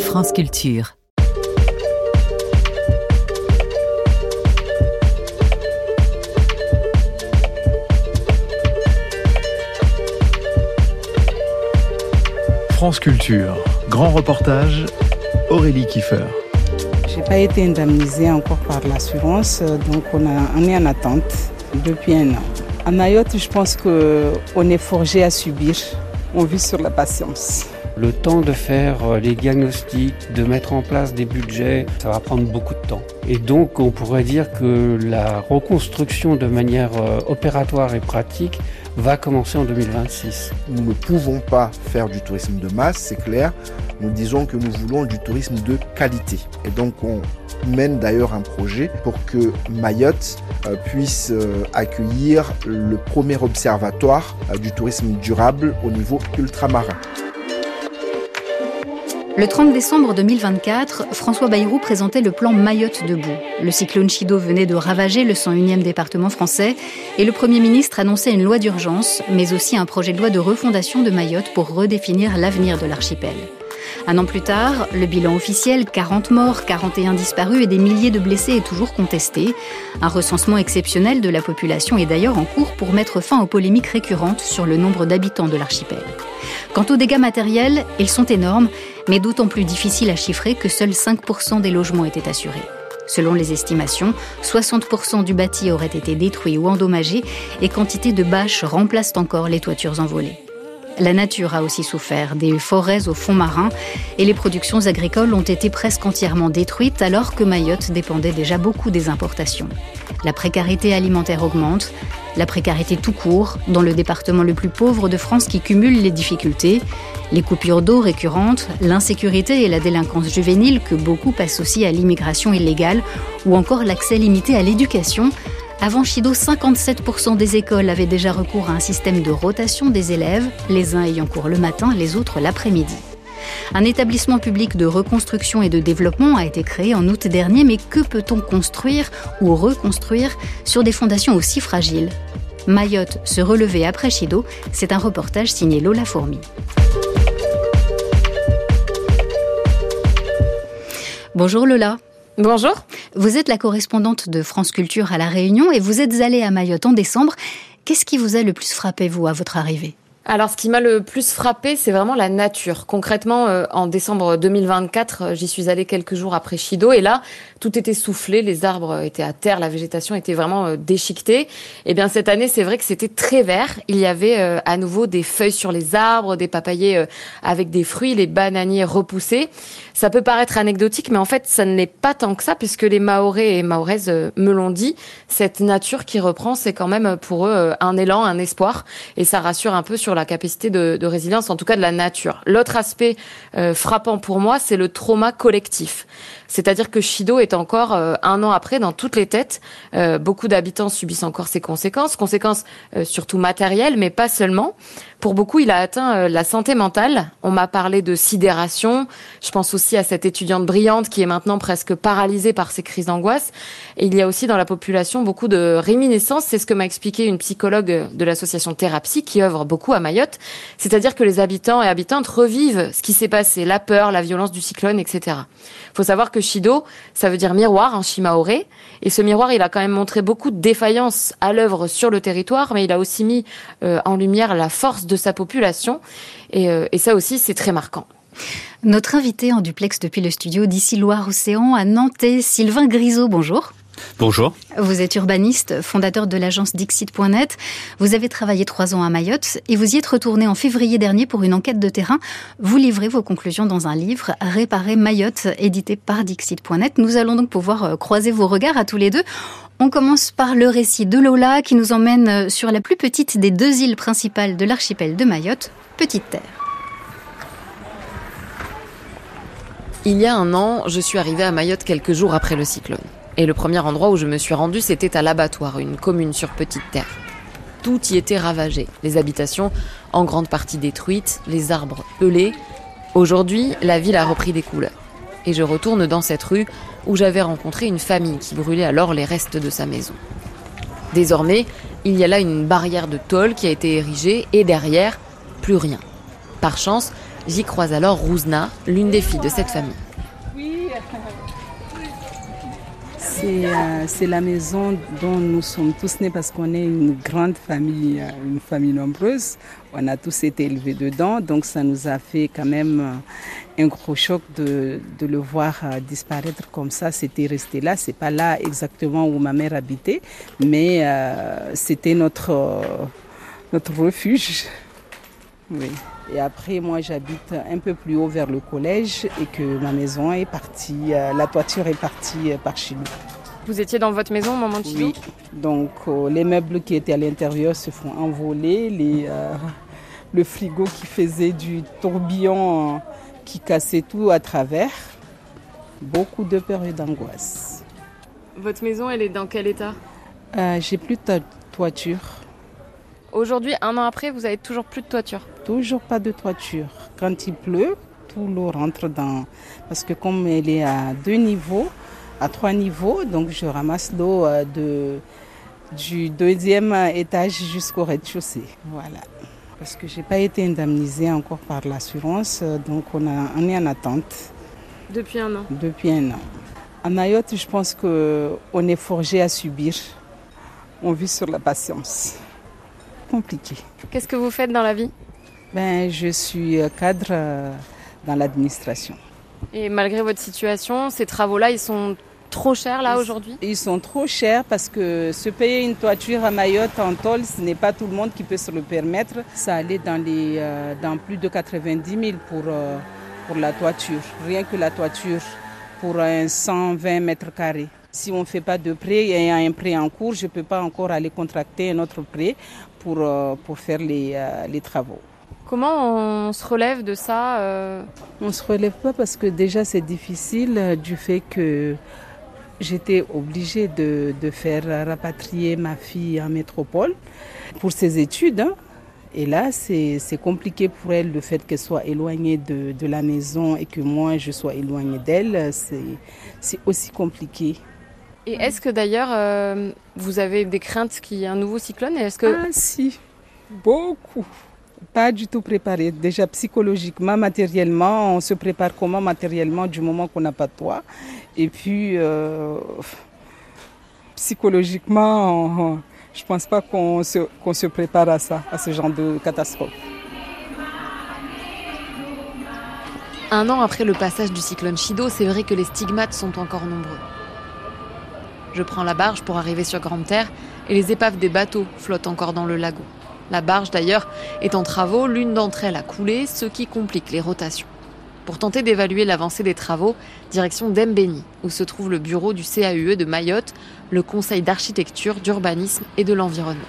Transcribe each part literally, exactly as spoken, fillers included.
France Culture. France Culture, grand reportage, Aurélie Kiefer. Je n'ai pas été indemnisée encore par l'assurance, donc on, a, on est en attente depuis un an. À Mayotte, je pense qu'on est forgé à subir, on vit sur la patience. Le temps de faire les diagnostics, de mettre en place des budgets, ça va prendre beaucoup de temps. Et donc on pourrait dire que la reconstruction de manière opératoire et pratique va commencer en deux mille vingt-six. Nous ne pouvons pas faire du tourisme de masse, c'est clair. Nous disons que nous voulons du tourisme de qualité. Et donc on mène d'ailleurs un projet pour que Mayotte euh, puisse euh, accueillir le premier observatoire euh, du tourisme durable au niveau ultramarin. Le trente décembre deux mille vingt-quatre, François Bayrou présentait le plan Mayotte debout. Le cyclone Chido venait de ravager le cent unième département français et le Premier ministre annonçait une loi d'urgence, mais aussi un projet de loi de refondation de Mayotte pour redéfinir l'avenir de l'archipel. Un an plus tard, le bilan officiel, quarante morts, quarante et un disparus et des milliers de blessés est toujours contesté. Un recensement exceptionnel de la population est d'ailleurs en cours pour mettre fin aux polémiques récurrentes sur le nombre d'habitants de l'archipel. Quant aux dégâts matériels, ils sont énormes, mais d'autant plus difficiles à chiffrer que seuls cinq pour cent des logements étaient assurés. Selon les estimations, soixante pour cent du bâti aurait été détruit ou endommagé et quantité de bâches remplacent encore les toitures envolées. La nature a aussi souffert, des forêts au fond marin et les productions agricoles ont été presque entièrement détruites alors que Mayotte dépendait déjà beaucoup des importations. La précarité alimentaire augmente, la précarité tout court, dans le département le plus pauvre de France qui cumule les difficultés, les coupures d'eau récurrentes, l'insécurité et la délinquance juvénile que beaucoup associent à l'immigration illégale ou encore l'accès limité à l'éducation. Avant Chido, cinquante-sept pour cent des écoles avaient déjà recours à un système de rotation des élèves, les uns ayant cours le matin, les autres l'après-midi. Un établissement public de reconstruction et de développement a été créé en août dernier, mais que peut-on construire ou reconstruire sur des fondations aussi fragiles ? Mayotte se relever après Chido, c'est un reportage signé Lola Fourmi. Bonjour Lola. Bonjour. Vous êtes la correspondante de France Culture à La Réunion et vous êtes allée à Mayotte en décembre. Qu'est-ce qui vous a le plus frappé, vous, à votre arrivée ? Alors, ce qui m'a le plus frappé, c'est vraiment la nature. Concrètement, euh, en décembre deux mille vingt-quatre, j'y suis allée quelques jours après Chido et là, tout était soufflé, les arbres étaient à terre, la végétation était vraiment euh, déchiquetée. Et bien, cette année, c'est vrai que c'était très vert. Il y avait euh, à nouveau des feuilles sur les arbres, des papayers euh, avec des fruits, les bananiers repoussés. Ça peut paraître anecdotique, mais en fait, ça ne l'est pas tant que ça, puisque les Mahorais et Mahoraises euh, me l'ont dit. Cette nature qui reprend, c'est quand même pour eux euh, un élan, un espoir, et ça rassure un peu sur la capacité de, de résilience, en tout cas de la nature. L'autre aspect euh, frappant pour moi, c'est le trauma collectif. C'est-à-dire que Chido est encore, euh, un an après, dans toutes les têtes. Euh, beaucoup d'habitants subissent encore ses conséquences, conséquences euh, surtout matérielles, mais pas seulement. Pour beaucoup, il a atteint euh, la santé mentale. On m'a parlé de sidération. Je pense aussi à cette étudiante brillante qui est maintenant presque paralysée par ses crises d'angoisse. Et il y a aussi dans la population beaucoup de réminiscences. C'est ce que m'a expliqué une psychologue de l'association Thérapsie qui œuvre beaucoup à Mayotte. C'est-à-dire que les habitants et habitantes revivent ce qui s'est passé, la peur, la violence du cyclone, et cetera. Il faut savoir que Chido, ça veut dire miroir en shimaoré. Et ce miroir, il a quand même montré beaucoup de défaillances à l'œuvre sur le territoire, mais il a aussi mis euh, en lumière la force de sa population. Et, euh, et ça aussi, c'est très marquant. Notre invité en duplex depuis le studio d'ici Loire-Océan à Nantes, Sylvain Grisot, bonjour. Bonjour. Vous êtes urbaniste, fondateur de l'agence Dixit point net. Vous avez travaillé trois ans à Mayotte et vous y êtes retourné en février dernier pour une enquête de terrain. Vous livrez vos conclusions dans un livre, Réparer Mayotte, édité par Dixit point net. Nous allons donc pouvoir croiser vos regards à tous les deux. On commence par le récit de Lola qui nous emmène sur la plus petite des deux îles principales de l'archipel de Mayotte, Petite Terre. Il y a un an, je suis arrivée à Mayotte quelques jours après le cyclone. Et le premier endroit où je me suis rendue, c'était à l'Abattoir, une commune sur Petite Terre. Tout y était ravagé, les habitations en grande partie détruites, les arbres pelés. Aujourd'hui, la ville a repris des couleurs. Et je retourne dans cette rue où j'avais rencontré une famille qui brûlait alors les restes de sa maison. Désormais, il y a là une barrière de tôle qui a été érigée et derrière, plus rien. Par chance, J'y croise alors Rouzna, l'une des filles de cette famille. C'est, euh, c'est la maison dont nous sommes tous nés parce qu'on est une grande famille, une famille nombreuse. On a tous été élevés dedans, donc ça nous a fait quand même un gros choc de, de le voir disparaître comme ça. C'était resté là, c'est pas là exactement où ma mère habitait, mais euh, c'était notre, euh, notre refuge. Oui. Et après, moi, j'habite un peu plus haut vers le collège et que ma maison est partie, euh, la toiture est partie euh, par chez nous. Vous étiez dans votre maison au moment de Chido ? Oui. Donc, euh, les meubles qui étaient à l'intérieur se font envoler. Les, euh, le frigo qui faisait du tourbillon, euh, qui cassait tout à travers. Beaucoup de peur et d'angoisse. Votre maison, elle est dans quel état ? euh, J'ai plus de toiture. Aujourd'hui, un an après, vous avez toujours plus de toiture ? Toujours pas de toiture. Quand il pleut, tout l'eau rentre dans... Parce que comme elle est à deux niveaux, à trois niveaux, donc je ramasse l'eau de, du deuxième étage jusqu'au rez-de-chaussée. Voilà. Parce que je n'ai pas été indemnisée encore par l'assurance, donc on, a, on est en attente. Depuis un an ? Depuis un an. À Mayotte, je pense qu'on est forgé à subir. On vit sur la patience. Compliqué. Qu'est-ce que vous faites dans la vie ? Ben, je suis cadre dans l'administration. Et malgré votre situation, ces travaux-là, ils sont trop chers là aujourd'hui ? Ils sont trop chers parce que se payer une toiture à Mayotte en tôle, ce n'est pas tout le monde qui peut se le permettre. Ça allait dans, les, euh, dans plus de quatre-vingt-dix mille pour, euh, pour la toiture. Rien que la toiture pour un cent vingt mètres carrés. Si on ne fait pas de prêt, il y a un prêt en cours, je ne peux pas encore aller contracter un autre prêt pour, euh, pour faire les, euh, les travaux. Comment on se relève de ça euh... On ne se relève pas parce que déjà c'est difficile euh, du fait que j'étais obligée de, de faire rapatrier ma fille en métropole pour ses études. Hein. Et là, c'est, c'est compliqué pour elle le fait qu'elle soit éloignée de, de la maison et que moi je sois éloignée d'elle. C'est, c'est aussi compliqué. Et est-ce que d'ailleurs euh, vous avez des craintes qu'il y ait un nouveau cyclone ? Est-ce que... Ah si, beaucoup. Pas du tout préparé. Déjà psychologiquement, matériellement, on se prépare comment matériellement du moment qu'on n'a pas de toit. Et puis euh, psychologiquement, on, je ne pense pas qu'on se, qu'on se prépare à ça, à ce genre de catastrophe. Un an après le passage du cyclone Chido, c'est vrai que les stigmates sont encore nombreux. Je prends la barge pour arriver sur Grande Terre et les épaves des bateaux flottent encore dans le lagon. La barge, d'ailleurs, est en travaux. L'une d'entre elles a coulé, ce qui complique les rotations. Pour tenter d'évaluer l'avancée des travaux, direction d'Embeni, où se trouve le bureau du C A U E de Mayotte, le Conseil d'architecture, d'urbanisme et de l'environnement.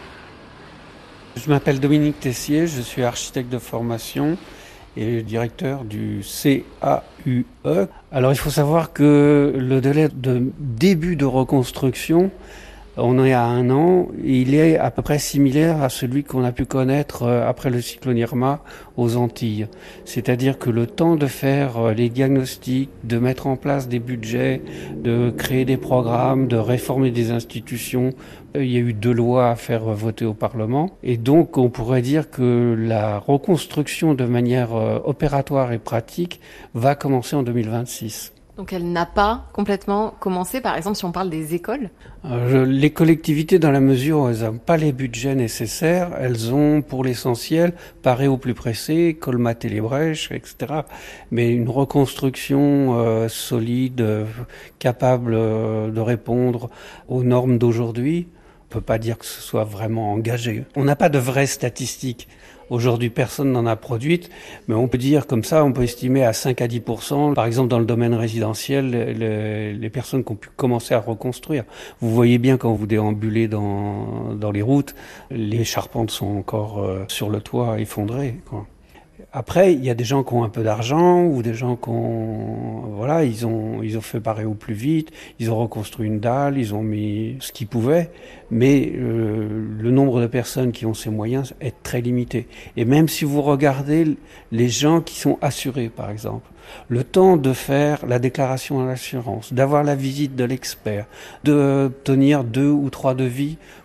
Je m'appelle Dominique Tessier, je suis architecte de formation et directeur du C A U E. Alors il faut savoir que le délai de début de reconstruction, on en est à un an, et il est à peu près similaire à celui qu'on a pu connaître après le cyclone Irma aux Antilles. C'est-à-dire que le temps de faire les diagnostics, de mettre en place des budgets, de créer des programmes, de réformer des institutions, il y a eu deux lois à faire voter au Parlement. Et donc on pourrait dire que la reconstruction de manière opératoire et pratique va commencer en deux mille vingt-six. Donc elle n'a pas complètement commencé, par exemple si on parle des écoles ? euh, Les collectivités, dans la mesure où elles n'ont pas les budgets nécessaires, elles ont pour l'essentiel paré au plus pressé, colmaté les brèches, et cetera. Mais une reconstruction euh, solide, euh, capable euh, de répondre aux normes d'aujourd'hui, on ne peut pas dire que ce soit vraiment engagé. On n'a pas de vraies statistiques. Aujourd'hui, personne n'en a produite, mais on peut dire comme ça, on peut estimer à cinq à dix pour cent, par exemple dans le domaine résidentiel, les, les personnes qui ont pu commencer à reconstruire. Vous voyez bien quand vous déambulez dans, dans les routes, les charpentes sont encore euh, sur le toit effondrées, quoi. Après, il y a des gens qui ont un peu d'argent ou des gens qui ont, voilà, ils ont, ils ont fait parer au plus vite, ils ont reconstruit une dalle, ils ont mis ce qu'ils pouvaient, mais euh, le nombre de personnes qui ont ces moyens est très limité. Et même si vous regardez les gens qui sont assurés, par exemple, le temps de faire la déclaration à l'assurance, d'avoir la visite de l'expert, d'obtenir deux ou trois devis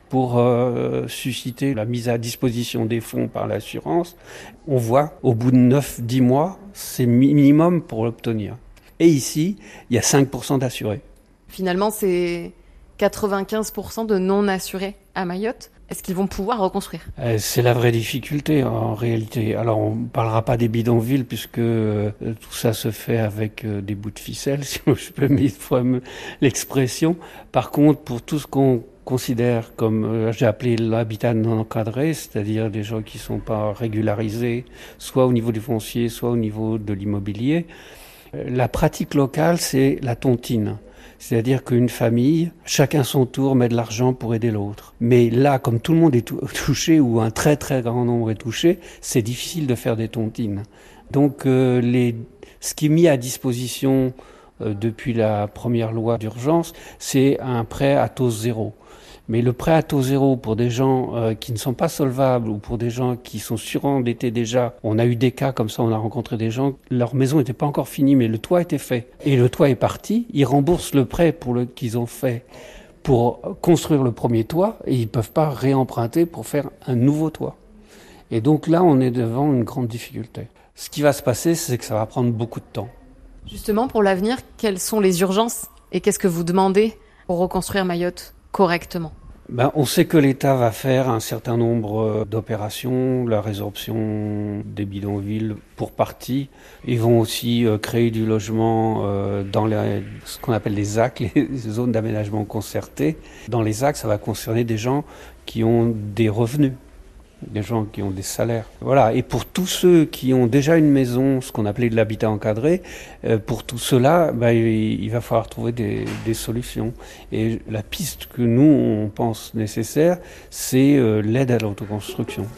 pour euh, susciter la mise à disposition des fonds par l'assurance. On voit, au bout de neuf à dix mois, c'est minimum pour l'obtenir. Et ici, il y a cinq pour cent d'assurés. Finalement, c'est quatre-vingt-quinze pour cent de non-assurés à Mayotte. Est-ce qu'ils vont pouvoir reconstruire ? euh, C'est la vraie difficulté en réalité. Alors on ne parlera pas des bidonvilles puisque euh, tout ça se fait avec euh, des bouts de ficelle, si je peux mille fois l'expression. Par contre, pour tout ce qu'on considère comme, euh, j'ai appelé l'habitat non encadré, c'est-à-dire des gens qui ne sont pas régularisés, soit au niveau du foncier, soit au niveau de l'immobilier, euh, la pratique locale, c'est la tontine. C'est-à-dire qu'une famille, chacun son tour, met de l'argent pour aider l'autre. Mais là, comme tout le monde est touché, ou un très très grand nombre est touché, c'est difficile de faire des tontines. Donc euh, les, ce qui est mis à disposition euh, depuis la première loi d'urgence, c'est un prêt à taux zéro. Mais le prêt à taux zéro pour des gens euh, qui ne sont pas solvables ou pour des gens qui sont surendettés déjà, on a eu des cas comme ça, on a rencontré des gens, leur maison n'était pas encore finie, mais le toit était fait. Et le toit est parti, ils remboursent le prêt pour le, qu'ils ont fait pour construire le premier toit et ils ne peuvent pas réemprunter pour faire un nouveau toit. Et donc là, on est devant une grande difficulté. Ce qui va se passer, c'est que ça va prendre beaucoup de temps. Justement, pour l'avenir, quelles sont les urgences et qu'est-ce que vous demandez pour reconstruire Mayotte correctement? Ben, on sait que l'État va faire un certain nombre d'opérations, la résorption des bidonvilles pour partie. Ils vont aussi euh, créer du logement euh, dans les, ce qu'on appelle les Z A C, les zones d'aménagement concerté. Dans les Z A C, ça va concerner des gens qui ont des revenus, des gens qui ont des salaires. Voilà. Et pour tous ceux qui ont déjà une maison, ce qu'on appelait de l'habitat encadré, euh, pour tout cela, ben, il, il va falloir trouver des, des solutions. Et la piste que nous, on pense nécessaire, c'est euh, l'aide à l'autoconstruction.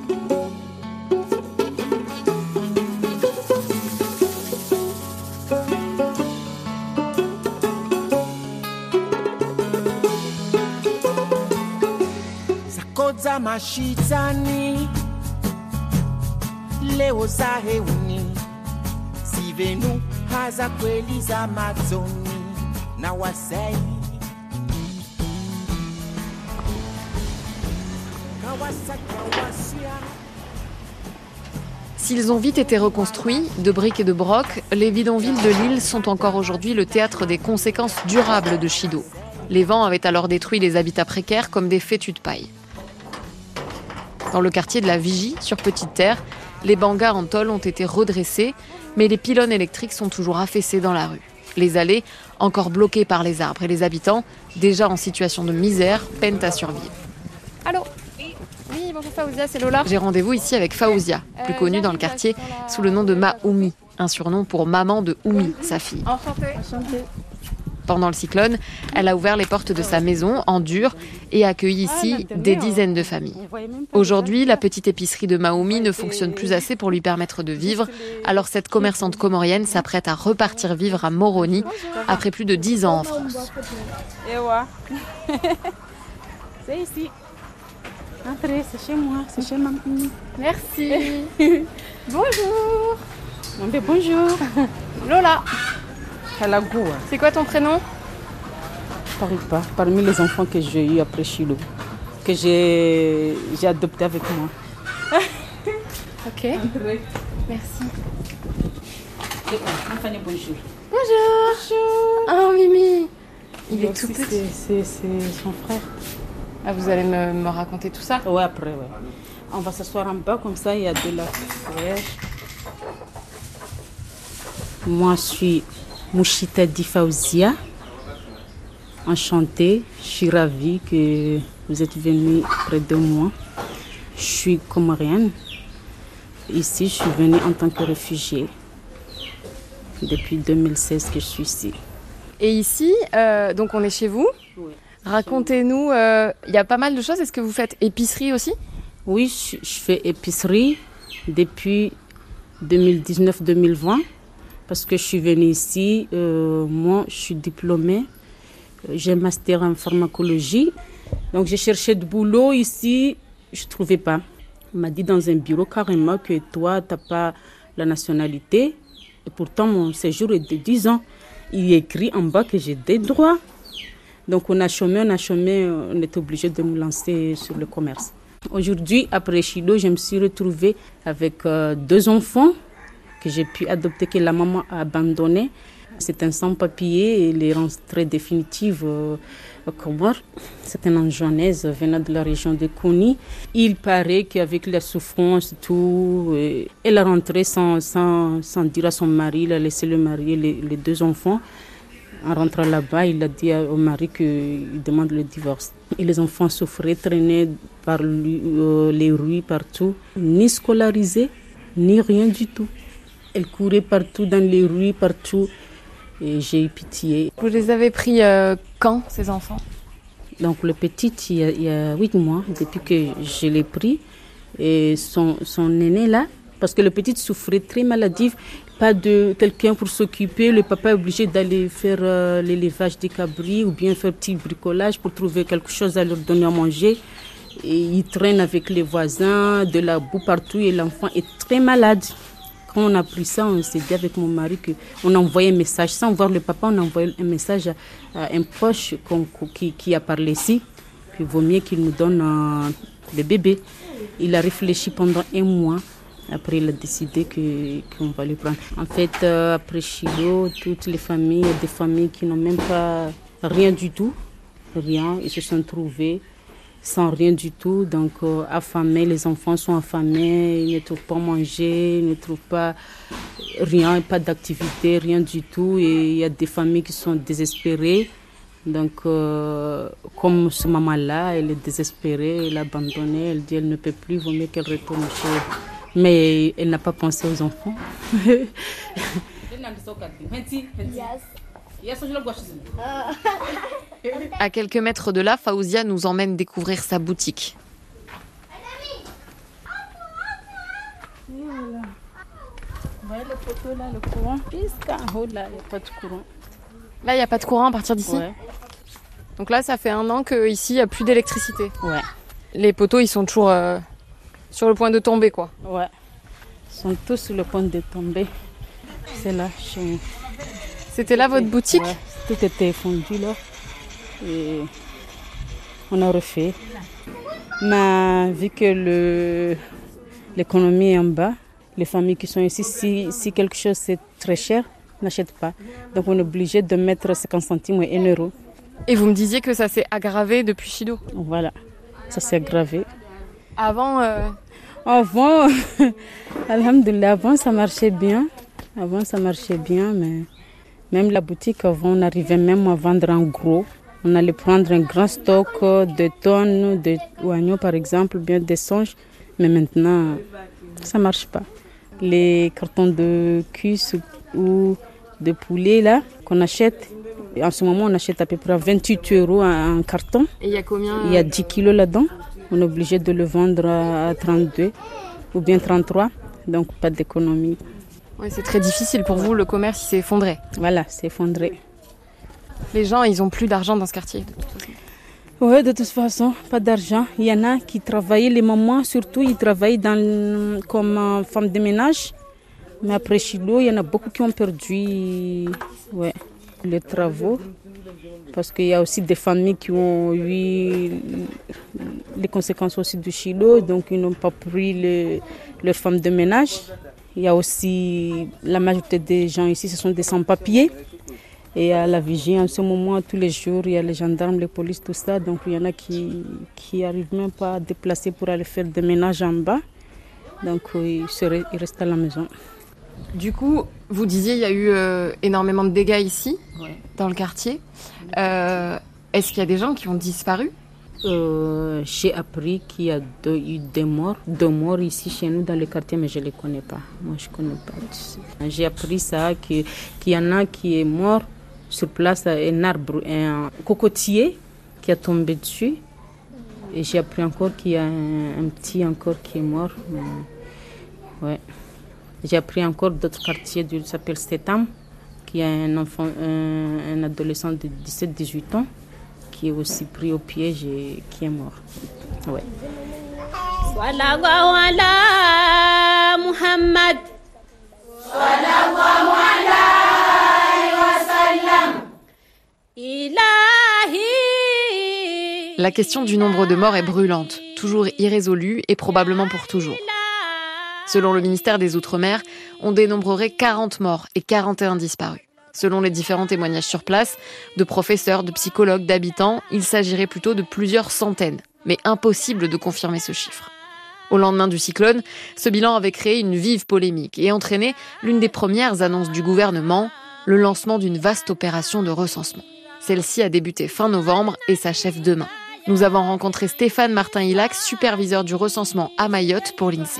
Mashitani leo za heuni sivenu haza kweli za mazoni na wasai S'ils ont vite été reconstruits, de briques et de broc, les bidonvilles de l'île sont encore aujourd'hui le théâtre des conséquences durables de Chido. Les vents avaient alors détruit les habitats précaires comme des fétus de paille. Dans le quartier de la Vigie, sur Petite Terre, les bangas en tôle ont été redressés, mais les pylônes électriques sont toujours affaissés dans la rue. Les allées, encore bloquées par les arbres, et les habitants, déjà en situation de misère, peinent à survivre. Allô ? Oui, bonjour Faouzia, c'est Lola. J'ai rendez-vous ici avec Faouzia, plus connue dans le quartier sous le nom de Maoumi, un surnom pour maman de Oumi, sa fille. Enchantée. Enchantée. Pendant le cyclone, elle a ouvert les portes de sa maison en dur et a accueilli ici des dizaines de familles. Aujourd'hui, la petite épicerie de Maoumi ne fonctionne plus assez pour lui permettre de vivre, alors cette commerçante comorienne s'apprête à repartir vivre à Moroni après plus de dix ans en France. C'est ici. Entrez, c'est chez moi, c'est chez maman. Merci. Bonjour. On dit bonjour. Lola. Kalagoua. C'est quoi ton prénom ? Je parle pas. Parmi les enfants que j'ai eus après Chilo, que j'ai, j'ai adopté avec moi. Ok. Entrez. Merci. Anthony, bonjour. Bonjour. Bonjour. Oh Mimi. Il Lui est tout aussi, petit. C'est, c'est, c'est son frère. Ah, vous allez me, me raconter tout ça ? Ouais, après, ouais. On va s'asseoir en bas, comme ça, il y a de la fraîche. Moi, je suis Mouchita Di Faouzia. Enchantée, je suis ravie que vous êtes venus près de moi. Je suis comorienne. Ici, je suis venue en tant que réfugiée. Depuis deux mille seize que je suis ici. Et ici, euh, donc on est chez vous. Oui. Racontez-nous, il euh, y a pas mal de choses. Est-ce que vous faites épicerie aussi ? Oui, je, je fais épicerie depuis deux mille dix-neuf deux mille vingt. Parce que je suis venue ici, euh, moi je suis diplômée, j'ai un master en pharmacologie. Donc j'ai cherché du boulot ici, je ne trouvais pas. On m'a dit dans un bureau carrément que toi, tu n'as pas la nationalité. Et pourtant mon séjour est de dix ans. Il est écrit en bas que j'ai des droits. Donc on a chômé, on a chômé, on est obligé de nous lancer sur le commerce. Aujourd'hui, après Chido, je me suis retrouvée avec euh, deux enfants que j'ai pu adopter, que la maman a abandonné. C'est un sans-papier et les rentrées définitives euh, au Comore. C'est un Anjouanaise venant de la région de Koni. Il paraît qu'avec la souffrance, tout, et elle est rentrée sans, sans, sans dire à son mari, il a laissé le mari et les, les deux enfants. En rentrant là-bas, il a dit au mari qu'il demande le divorce. Et les enfants souffraient, traînaient par les rues, partout, ni scolarisés, ni rien du tout. Elle courait partout dans les rues, partout. Et j'ai eu pitié. Vous les avez pris euh, quand, ces enfants? Donc le petit, il y a, il y a huit mois, depuis que je l'ai pris. Et son, son aîné là, parce que le petit souffrait très maladif, pas de quelqu'un pour s'occuper. Le papa est obligé d'aller faire euh, l'élevage des cabris ou bien faire petit bricolage pour trouver quelque chose à leur donner à manger. Et il traîne avec les voisins, de la boue partout et l'enfant est très malade. Quand on a pris ça, on s'est dit avec mon mari qu'on a envoyé un message, sans voir le papa, on a envoyé un message à, à un proche qui, qui a parlé ici. Puis il vaut mieux qu'il nous donne euh, le bébé. Il a réfléchi pendant un mois. Après, il a décidé que, qu'on va le prendre. En fait, euh, après Chido, toutes les familles, il y a des familles qui n'ont même pas rien du tout. Rien, ils se sont trouvés sans rien du tout, donc euh, affamés, les enfants sont affamés, ils ne trouvent pas à manger, ils ne trouvent pas rien, pas d'activité, rien du tout, et il y a des familles qui sont désespérées, donc euh, comme ce maman-là, elle est désespérée, elle est abandonnée, elle dit elle ne peut plus, il vaut mieux qu'elle retourne chez elle, mais elle n'a pas pensé aux enfants. À quelques mètres de là, Faouzia nous emmène découvrir sa boutique. Voilà. Vous voyez le poteau là, le courant? Jusqu'en haut là, il n'y a pas de courant. Là, il n'y a pas de courant à partir d'ici? Ouais. Donc là, ça fait un an qu'ici, il n'y a plus d'électricité. Ouais. Les poteaux, ils sont toujours euh, sur le point de tomber, quoi. Ouais. Ils sont tous sur le point de tomber. C'est là, chez nous. C'était là votre boutique? Ouais. Tout était fondu là. Et on a refait. Mais vu que le, l'économie est en bas, les familles qui sont ici, si, si quelque chose c'est très cher, n'achètent pas. Donc on est obligé de mettre cinquante centimes et un euro. Et vous me disiez que ça s'est aggravé depuis Chido? Voilà, ça s'est aggravé. Avant euh... Avant, alhamdoulilah, avant ça marchait bien. Avant ça marchait bien, mais même la boutique avant, on arrivait même à vendre en gros. On allait prendre un grand stock de tonnes, de oignons par exemple, bien des songes. Mais maintenant, ça ne marche pas. Les cartons de cuisse ou de poulet là qu'on achète, en ce moment on achète à peu près vingt-huit euros un carton. Et il y a combien? Il y a dix kilos là-dedans. On est obligé de le vendre à trente-deux ou bien trente-trois. Donc pas d'économie. Oui, c'est très difficile pour vous, le commerce s'est effondré. Voilà, c'est effondré. Les gens, ils n'ont plus d'argent dans ce quartier, de toute façon. Oui, de toute façon, pas d'argent. Il y en a qui travaillaient, les mamans surtout, ils travaillent dans, comme femmes de ménage. Mais après Chido, il y en a beaucoup qui ont perdu ouais, les travaux. Parce qu'il y a aussi des familles qui ont eu les conséquences aussi du Chido, donc ils n'ont pas pris le, leurs femmes de ménage. Il y a aussi, la majorité des gens ici, ce sont des sans-papiers. Et à la vigie, en ce moment, tous les jours, il y a les gendarmes, les polices, tout ça. Donc il y en a qui qui arrivent même pas à déplacer pour aller faire des ménages en bas. Donc ils, seraient, ils restent à la maison. Du coup, vous disiez il y a eu euh, énormément de dégâts ici, ouais. dans le quartier. Euh, est-ce qu'il y a des gens qui ont disparu? euh, J'ai appris qu'il y a deux, eu des morts, deux morts ici chez nous dans le quartier, mais je ne les connais pas. Moi, je ne connais pas. J'ai appris ça, qu'il, qu'il y en a qui est mort sur place, un arbre, un cocotier qui a tombé dessus. Et j'ai appris encore qu'il y a un, un petit encore qui est mort. Mais, ouais. J'ai appris encore d'autres quartiers, qui s'appelle Setam, qui a un enfant, un, un adolescent de dix-sept à dix-huit ans, qui est aussi pris au piège et qui est mort. Ouais. Sallallahu ala Muhammad. Sallallahu alayhi wa sallam. Ilahi La question du nombre de morts est brûlante, toujours irrésolue et probablement pour toujours. Selon le ministère des Outre-mer, on dénombrerait quarante morts et quarante et un disparus. Selon les différents témoignages sur place, de professeurs, de psychologues, d'habitants, il s'agirait plutôt de plusieurs centaines. Mais impossible de confirmer ce chiffre. Au lendemain du cyclone, ce bilan avait créé une vive polémique et entraîné l'une des premières annonces du gouvernement, le lancement d'une vaste opération de recensement. Celle-ci a débuté fin novembre et s'achève demain. Nous avons rencontré Stéphane Martin-Hilax, superviseur du recensement à Mayotte pour l'INSEE.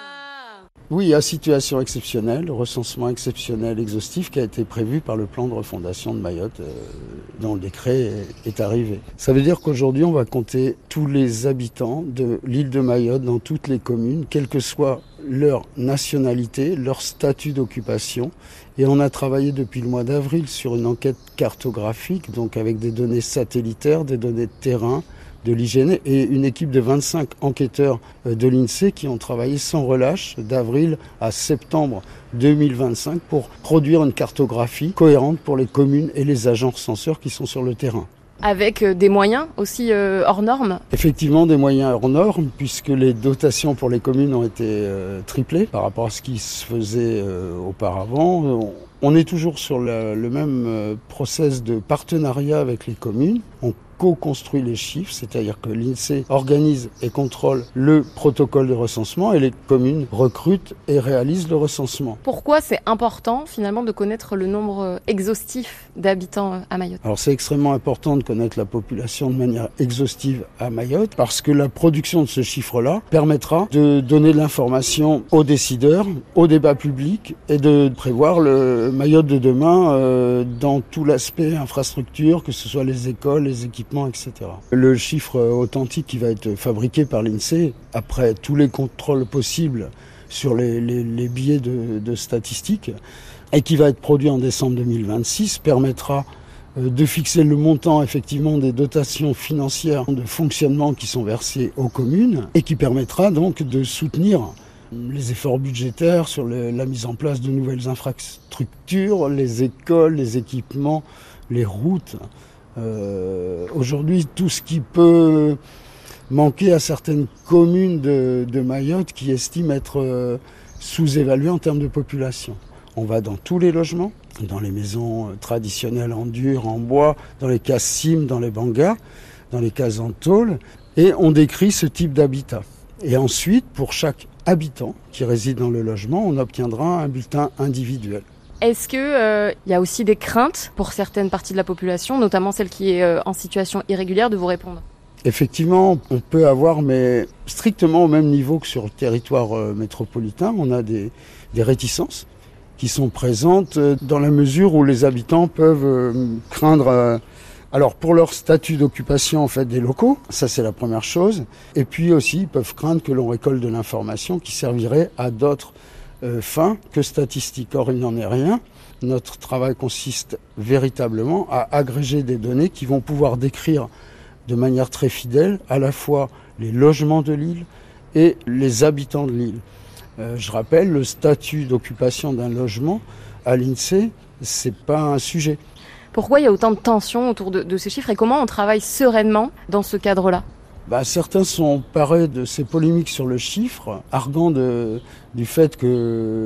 Oui, à situation exceptionnelle, recensement exceptionnel exhaustif qui a été prévu par le plan de refondation de Mayotte, euh, dont le décret est, est arrivé. Ça veut dire qu'aujourd'hui, on va compter tous les habitants de l'île de Mayotte dans toutes les communes, quelle que soit leur nationalité, leur statut d'occupation. Et on a travaillé depuis le mois d'avril sur une enquête cartographique, donc avec des données satellitaires, des données de terrain, de l'I G N et une équipe de vingt-cinq enquêteurs de l'INSEE qui ont travaillé sans relâche d'avril à septembre deux mille vingt-cinq pour produire une cartographie cohérente pour les communes et les agents recenseurs qui sont sur le terrain. Avec des moyens aussi euh, hors normes ? Effectivement, des moyens hors normes, puisque les dotations pour les communes ont été euh, triplées par rapport à ce qui se faisait euh, auparavant. On est toujours sur le, le même euh, process de partenariat avec les communes. On co-construit les chiffres, c'est-à-dire que l'INSEE organise et contrôle le protocole de recensement et les communes recrutent et réalisent le recensement. Pourquoi c'est important finalement de connaître le nombre exhaustif d'habitants à Mayotte ? Alors c'est extrêmement important de connaître la population de manière exhaustive à Mayotte parce que la production de ce chiffre-là permettra de donner de l'information aux décideurs, au débat public et de prévoir le Mayotte de demain euh, dans tout l'aspect infrastructure, que ce soit les écoles, les équipements, et cetera. Le chiffre authentique qui va être fabriqué par l'INSEE, après tous les contrôles possibles sur les, les, les billets de, de statistiques, et qui va être produit en décembre deux mille vingt-six, permettra de fixer le montant effectivement des dotations financières de fonctionnement qui sont versées aux communes, et qui permettra donc de soutenir les efforts budgétaires sur le, la mise en place de nouvelles infrastructures, les écoles, les équipements, les routes. Euh, aujourd'hui, tout ce qui peut manquer à certaines communes de, de Mayotte qui estiment être euh, sous-évaluées en termes de population. On va dans tous les logements, dans les maisons traditionnelles en dur, en bois, dans les cases cimes, dans les bangas, dans les cases en tôle, et on décrit ce type d'habitat. Et ensuite, pour chaque habitant qui réside dans le logement, on obtiendra un bulletin individuel. Est-ce qu'il euh, y a aussi des craintes pour certaines parties de la population, notamment celle qui est euh, en situation irrégulière, de vous répondre ? Effectivement, on peut avoir, mais strictement au même niveau que sur le territoire euh, métropolitain, on a des, des réticences qui sont présentes euh, dans la mesure où les habitants peuvent euh, craindre... Euh, alors pour leur statut d'occupation en fait des locaux, ça c'est la première chose. Et puis aussi, ils peuvent craindre que l'on récolte de l'information qui servirait à d'autres Euh, fin que statistique. Or, il n'en est rien. Notre travail consiste véritablement à agréger des données qui vont pouvoir décrire de manière très fidèle à la fois les logements de l'île et les habitants de l'île. Euh, je rappelle, le statut d'occupation d'un logement à l'INSEE, c'est pas un sujet. Pourquoi il y a autant de tensions autour de, de ces chiffres et comment on travaille sereinement dans ce cadre-là ? Bah, certains sont parés de ces polémiques sur le chiffre, arguant de, du fait que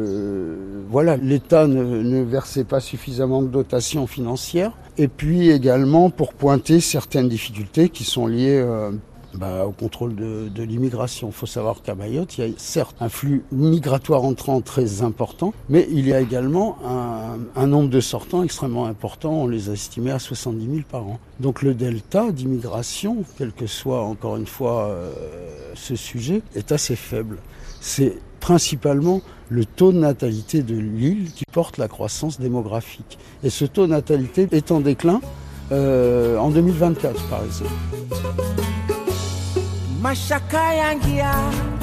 euh, voilà, l'État ne, ne versait pas suffisamment de dotations financières, et puis également pour pointer certaines difficultés qui sont liées euh, bah, au contrôle de, de l'immigration. Il faut savoir qu'à Mayotte, il y a certes un flux migratoire entrant très important, mais il y a également un, un nombre de sortants extrêmement important. On les a estimés à soixante-dix mille par an. Donc le delta d'immigration, quel que soit encore une fois euh, ce sujet, est assez faible. C'est principalement le taux de natalité de l'île qui porte la croissance démographique. Et ce taux de natalité est en déclin euh, en deux mille vingt-quatre, par exemple. Mashaka yangia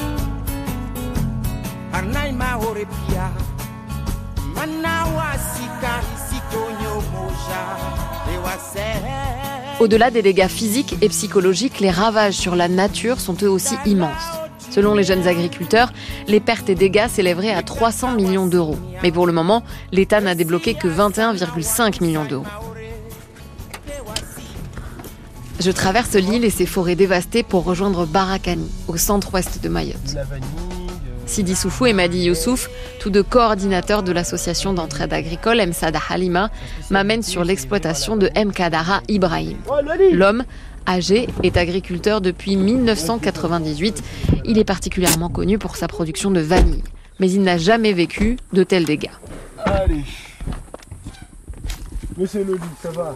Arnai mahore pia Manawa sika isitonyo moja Ewase. Au-delà des dégâts physiques et psychologiques, les ravages sur la nature sont eux aussi immenses. Selon les jeunes agriculteurs, les pertes et dégâts s'élèveraient à trois cents millions d'euros. Mais pour le moment, l'État n'a débloqué que vingt et un virgule cinq millions d'euros. Je traverse l'île et ses forêts dévastées pour rejoindre Barakani, au centre-ouest de Mayotte. Sidi Soufou et Madi Youssouf, tous deux coordinateurs de l'association d'entraide agricole M Sada Halima, m'amènent sur l'exploitation de M Kadara Ibrahim. L'homme, âgé, est agriculteur depuis mille neuf cent quatre-vingt-dix-huit. Il est particulièrement connu pour sa production de vanille. Mais il n'a jamais vécu de tels dégâts. Allez. Monsieur Loli, ça va?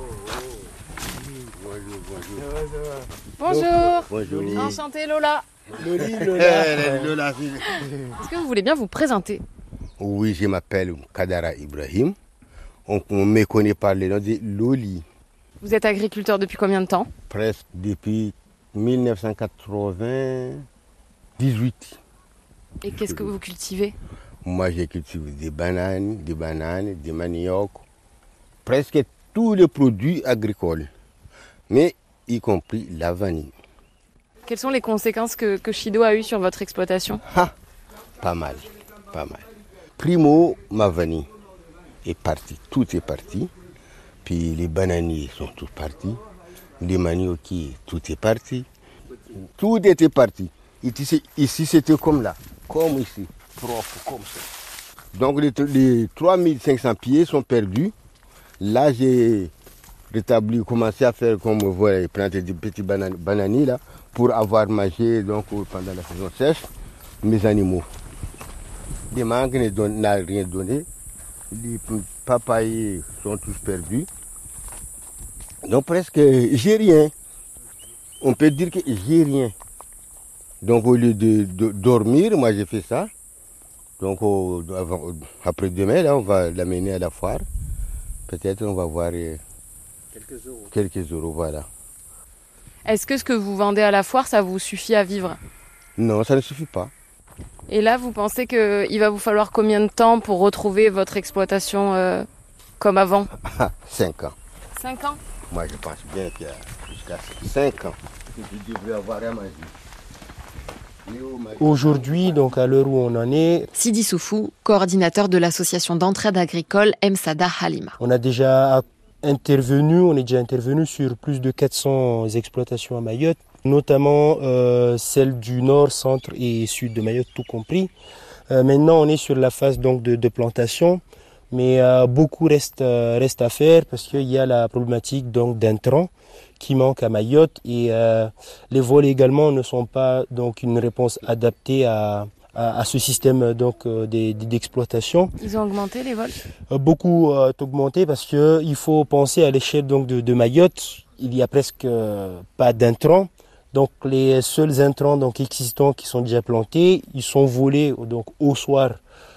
Bonjour. Bonjour. Enchanté Lola. Loli, Lola. Lola. Est-ce que vous voulez bien vous présenter? Oui, je m'appelle Kadara Ibrahim. On, on me connaît par le nom de Loli. Vous êtes agriculteur depuis combien de temps? Presque depuis mille neuf cent quatre-vingt-dix-huit. Et qu'est-ce que vous cultivez? Moi, je cultive des bananes, des bananes, des maniocs, presque tous les produits agricoles, mais y compris la vanille. Quelles sont les conséquences que, que Chido a eues sur votre exploitation? Ah, pas mal, pas mal. Primo, ma vanille est partie, tout est parti. Puis les bananiers sont tous partis, les manioquiers, tout est parti. Tout était parti. Ici, ici c'était comme là, comme ici, propre, comme ça. Donc les, les trois mille cinq cents pieds sont perdus. Là, j'ai rétabli, commencé à faire comme vous voyez, planter des petits banan- bananiers là, pour avoir mangé donc, pendant la saison sèche mes animaux. Les mangues n'ont rien donné. Les papayers sont tous perdus. Donc presque, j'ai rien. On peut dire que j'ai rien. Donc au lieu de, de dormir, moi j'ai fait ça. Donc au, après demain, là, on va l'amener à la foire. Peut-être on va voir euh, quelques euros. Quelques euros, voilà. Est-ce que ce que vous vendez à la foire, ça vous suffit à vivre? Non, ça ne suffit pas. Et là, vous pensez qu'il va vous falloir combien de temps pour retrouver votre exploitation euh, comme avant? Cinq ans. Cinq ans? Moi, je pense bien qu'il y a jusqu'à cinq ans que je devrais avoir à manger. Aujourd'hui, donc à l'heure où on en est, Sidi Soufou, coordinateur de l'association d'entraide agricole M Sada Halima. On a déjà intervenu, on est déjà intervenu sur plus de quatre cents exploitations à Mayotte, notamment euh, celles du nord, centre et sud de Mayotte, tout compris. Euh, maintenant, on est sur la phase donc de, de plantation, mais euh, beaucoup reste, euh, reste à faire parce qu'il y a la problématique donc d'intrants qui manque à Mayotte et euh, les vols également ne sont pas donc une réponse adaptée à, à, à ce système donc euh, d'exploitation. Ils ont augmenté les vols? euh, Beaucoup ont augmenté parce que il faut penser à l'échelle donc de, de Mayotte. Il y a presque euh, pas d'intrants. Donc les seuls intrants donc existants qui sont déjà plantés, ils sont volés donc au soir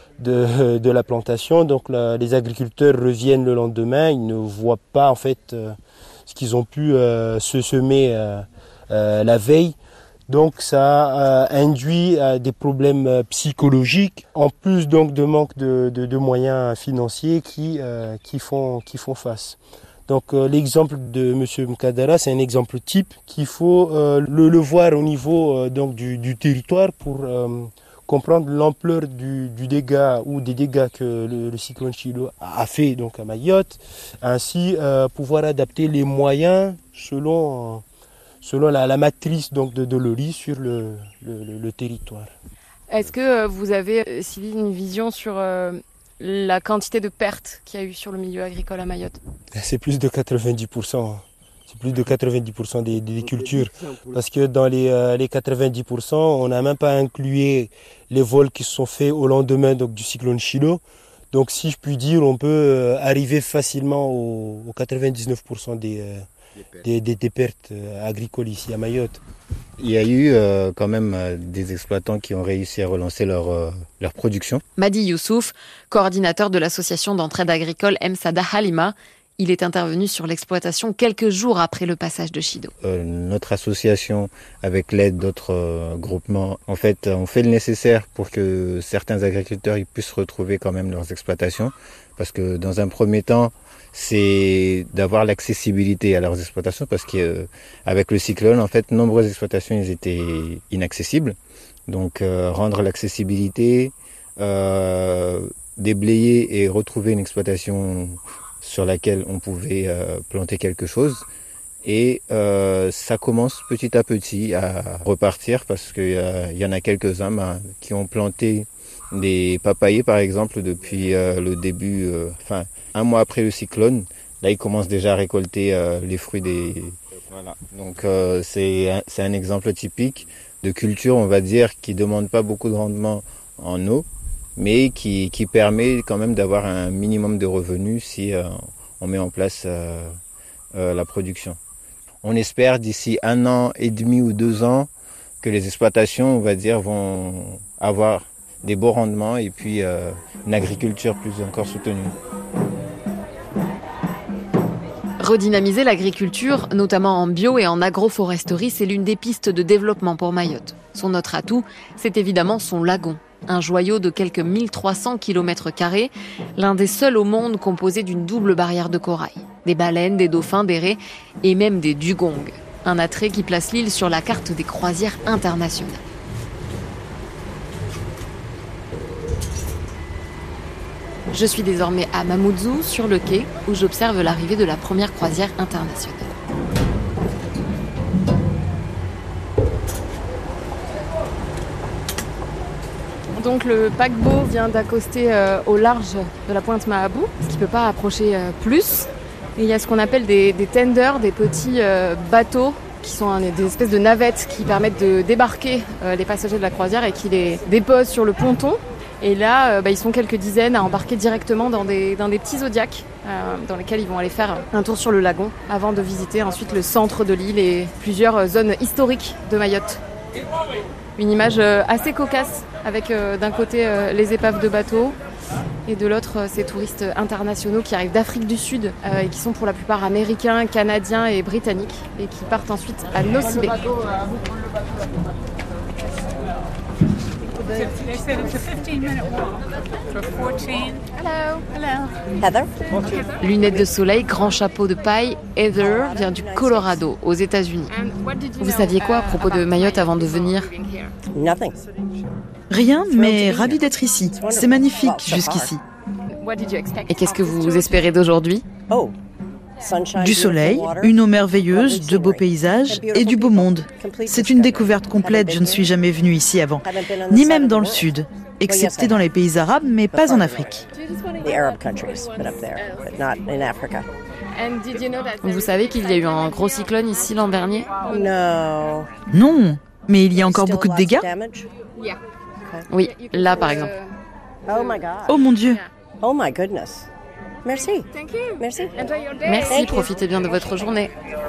de, de la plantation. Donc la, les agriculteurs reviennent le lendemain, ils ne voient pas en fait euh, ce qu'ils ont pu euh, se semer euh, euh, la veille. Donc ça euh, induit euh, des problèmes euh, psychologiques, en plus donc de manque de, de, de moyens financiers qui, euh, qui, font, qui font face. Donc euh, l'exemple de M. Mkadara, c'est un exemple type qu'il faut euh, le, le voir au niveau euh, donc du, du territoire pour euh, comprendre l'ampleur du, du dégât ou des dégâts que le, le cyclone Chido a fait donc à Mayotte, ainsi euh, pouvoir adapter les moyens selon, euh, selon la, la matrice donc de, de Loli sur le, le, le territoire. Est-ce que vous avez, Sylvie, une vision sur euh, la quantité de pertes qu'il y a eu sur le milieu agricole à Mayotte? C'est plus de quatre-vingt-dix pour cent. C'est plus de quatre-vingt-dix pour cent des, des cultures. Parce que dans les, euh, les quatre-vingt-dix pour cent, on n'a même pas inclus les vols qui se sont faits au lendemain donc, du cyclone Chido. Donc si je puis dire, on peut euh, arriver facilement aux, aux quatre-vingt-dix-neuf pour cent des, euh, des, des, des pertes euh, agricoles ici à Mayotte. Il y a eu euh, quand même euh, des exploitants qui ont réussi à relancer leur, euh, leur production. Madi Youssouf, coordinateur de l'association d'entraide agricole M Sada Halima, il est intervenu sur l'exploitation quelques jours après le passage de Chido. Euh, notre association, avec l'aide d'autres euh, groupements, en fait, on fait le nécessaire pour que certains agriculteurs ils puissent retrouver quand même leurs exploitations. Parce que dans un premier temps, c'est d'avoir l'accessibilité à leurs exploitations parce qu'avec euh, le cyclone, en fait, nombreuses exploitations ils étaient inaccessibles. Donc, euh, rendre l'accessibilité, euh, déblayer et retrouver une exploitation sur laquelle on pouvait euh, planter quelque chose. Et euh, ça commence petit à petit à repartir parce qu'il y, y en a quelques-uns bah, qui ont planté des papayers par exemple depuis euh, le début, euh, enfin un mois après le cyclone. Là, ils commencent déjà à récolter euh, les fruits des... Voilà. Donc euh, c'est, un, c'est un exemple typique de culture, on va dire, qui ne demande pas beaucoup de rendement en eau, mais qui, qui permet quand même d'avoir un minimum de revenus si euh, on met en place euh, euh, la production. On espère d'ici un an et demi ou deux ans que les exploitations, on va dire, vont avoir des beaux rendements et puis euh, une agriculture plus encore soutenue. Redynamiser l'agriculture, notamment en bio et en agroforesterie, c'est l'une des pistes de développement pour Mayotte. Son autre atout, c'est évidemment son lagon. Un joyau de quelques mille trois cents kilomètres carrés, l'un des seuls au monde composé d'une double barrière de corail. Des baleines, des dauphins, des raies et même des dugongs. Un attrait qui place l'île sur la carte des croisières internationales. Je suis désormais à Mamoudzou, sur le quai, où j'observe l'arrivée de la première croisière internationale. Donc le paquebot vient d'accoster euh, au large de la pointe Mahabou, ce qui ne peut pas approcher euh, plus. Et il y a ce qu'on appelle des, des tenders, des petits euh, bateaux qui sont un, des espèces de navettes qui permettent de débarquer euh, les passagers de la croisière et qui les déposent sur le ponton. Et là, euh, bah, ils sont quelques dizaines à embarquer directement dans des, dans des petits zodiacs euh, dans lesquels ils vont aller faire un tour sur le lagon avant de visiter ensuite le centre de l'île et plusieurs zones historiques de Mayotte. Une image euh, assez cocasse avec euh, d'un côté euh, les épaves de bateaux et de l'autre euh, ces touristes internationaux qui arrivent d'Afrique du Sud euh, et qui sont pour la plupart américains, canadiens et britanniques et qui partent ensuite à Nosy Be. Hello. Hello. Heather. Lunettes de soleil, grand chapeau de paille. Heather vient du Colorado, aux États-Unis. Vous saviez quoi à propos de Mayotte avant de venir? Nothing. Rien, mais ravi d'être ici. C'est magnifique jusqu'ici. Et qu'est-ce que vous espérez d'aujourd'hui? Du soleil, une eau merveilleuse, de beaux paysages et du beau monde. C'est une découverte complète, je ne suis jamais venue ici avant, ni même dans le sud, excepté dans les pays arabes, mais pas en Afrique. Vous savez qu'il y a eu un gros cyclone ici l'an dernier? Non, mais il y a encore beaucoup de dégâts? Oui, là par exemple. Oh mon Dieu! Oh my goodness. Merci. Merci. Merci, profitez bien de votre journée.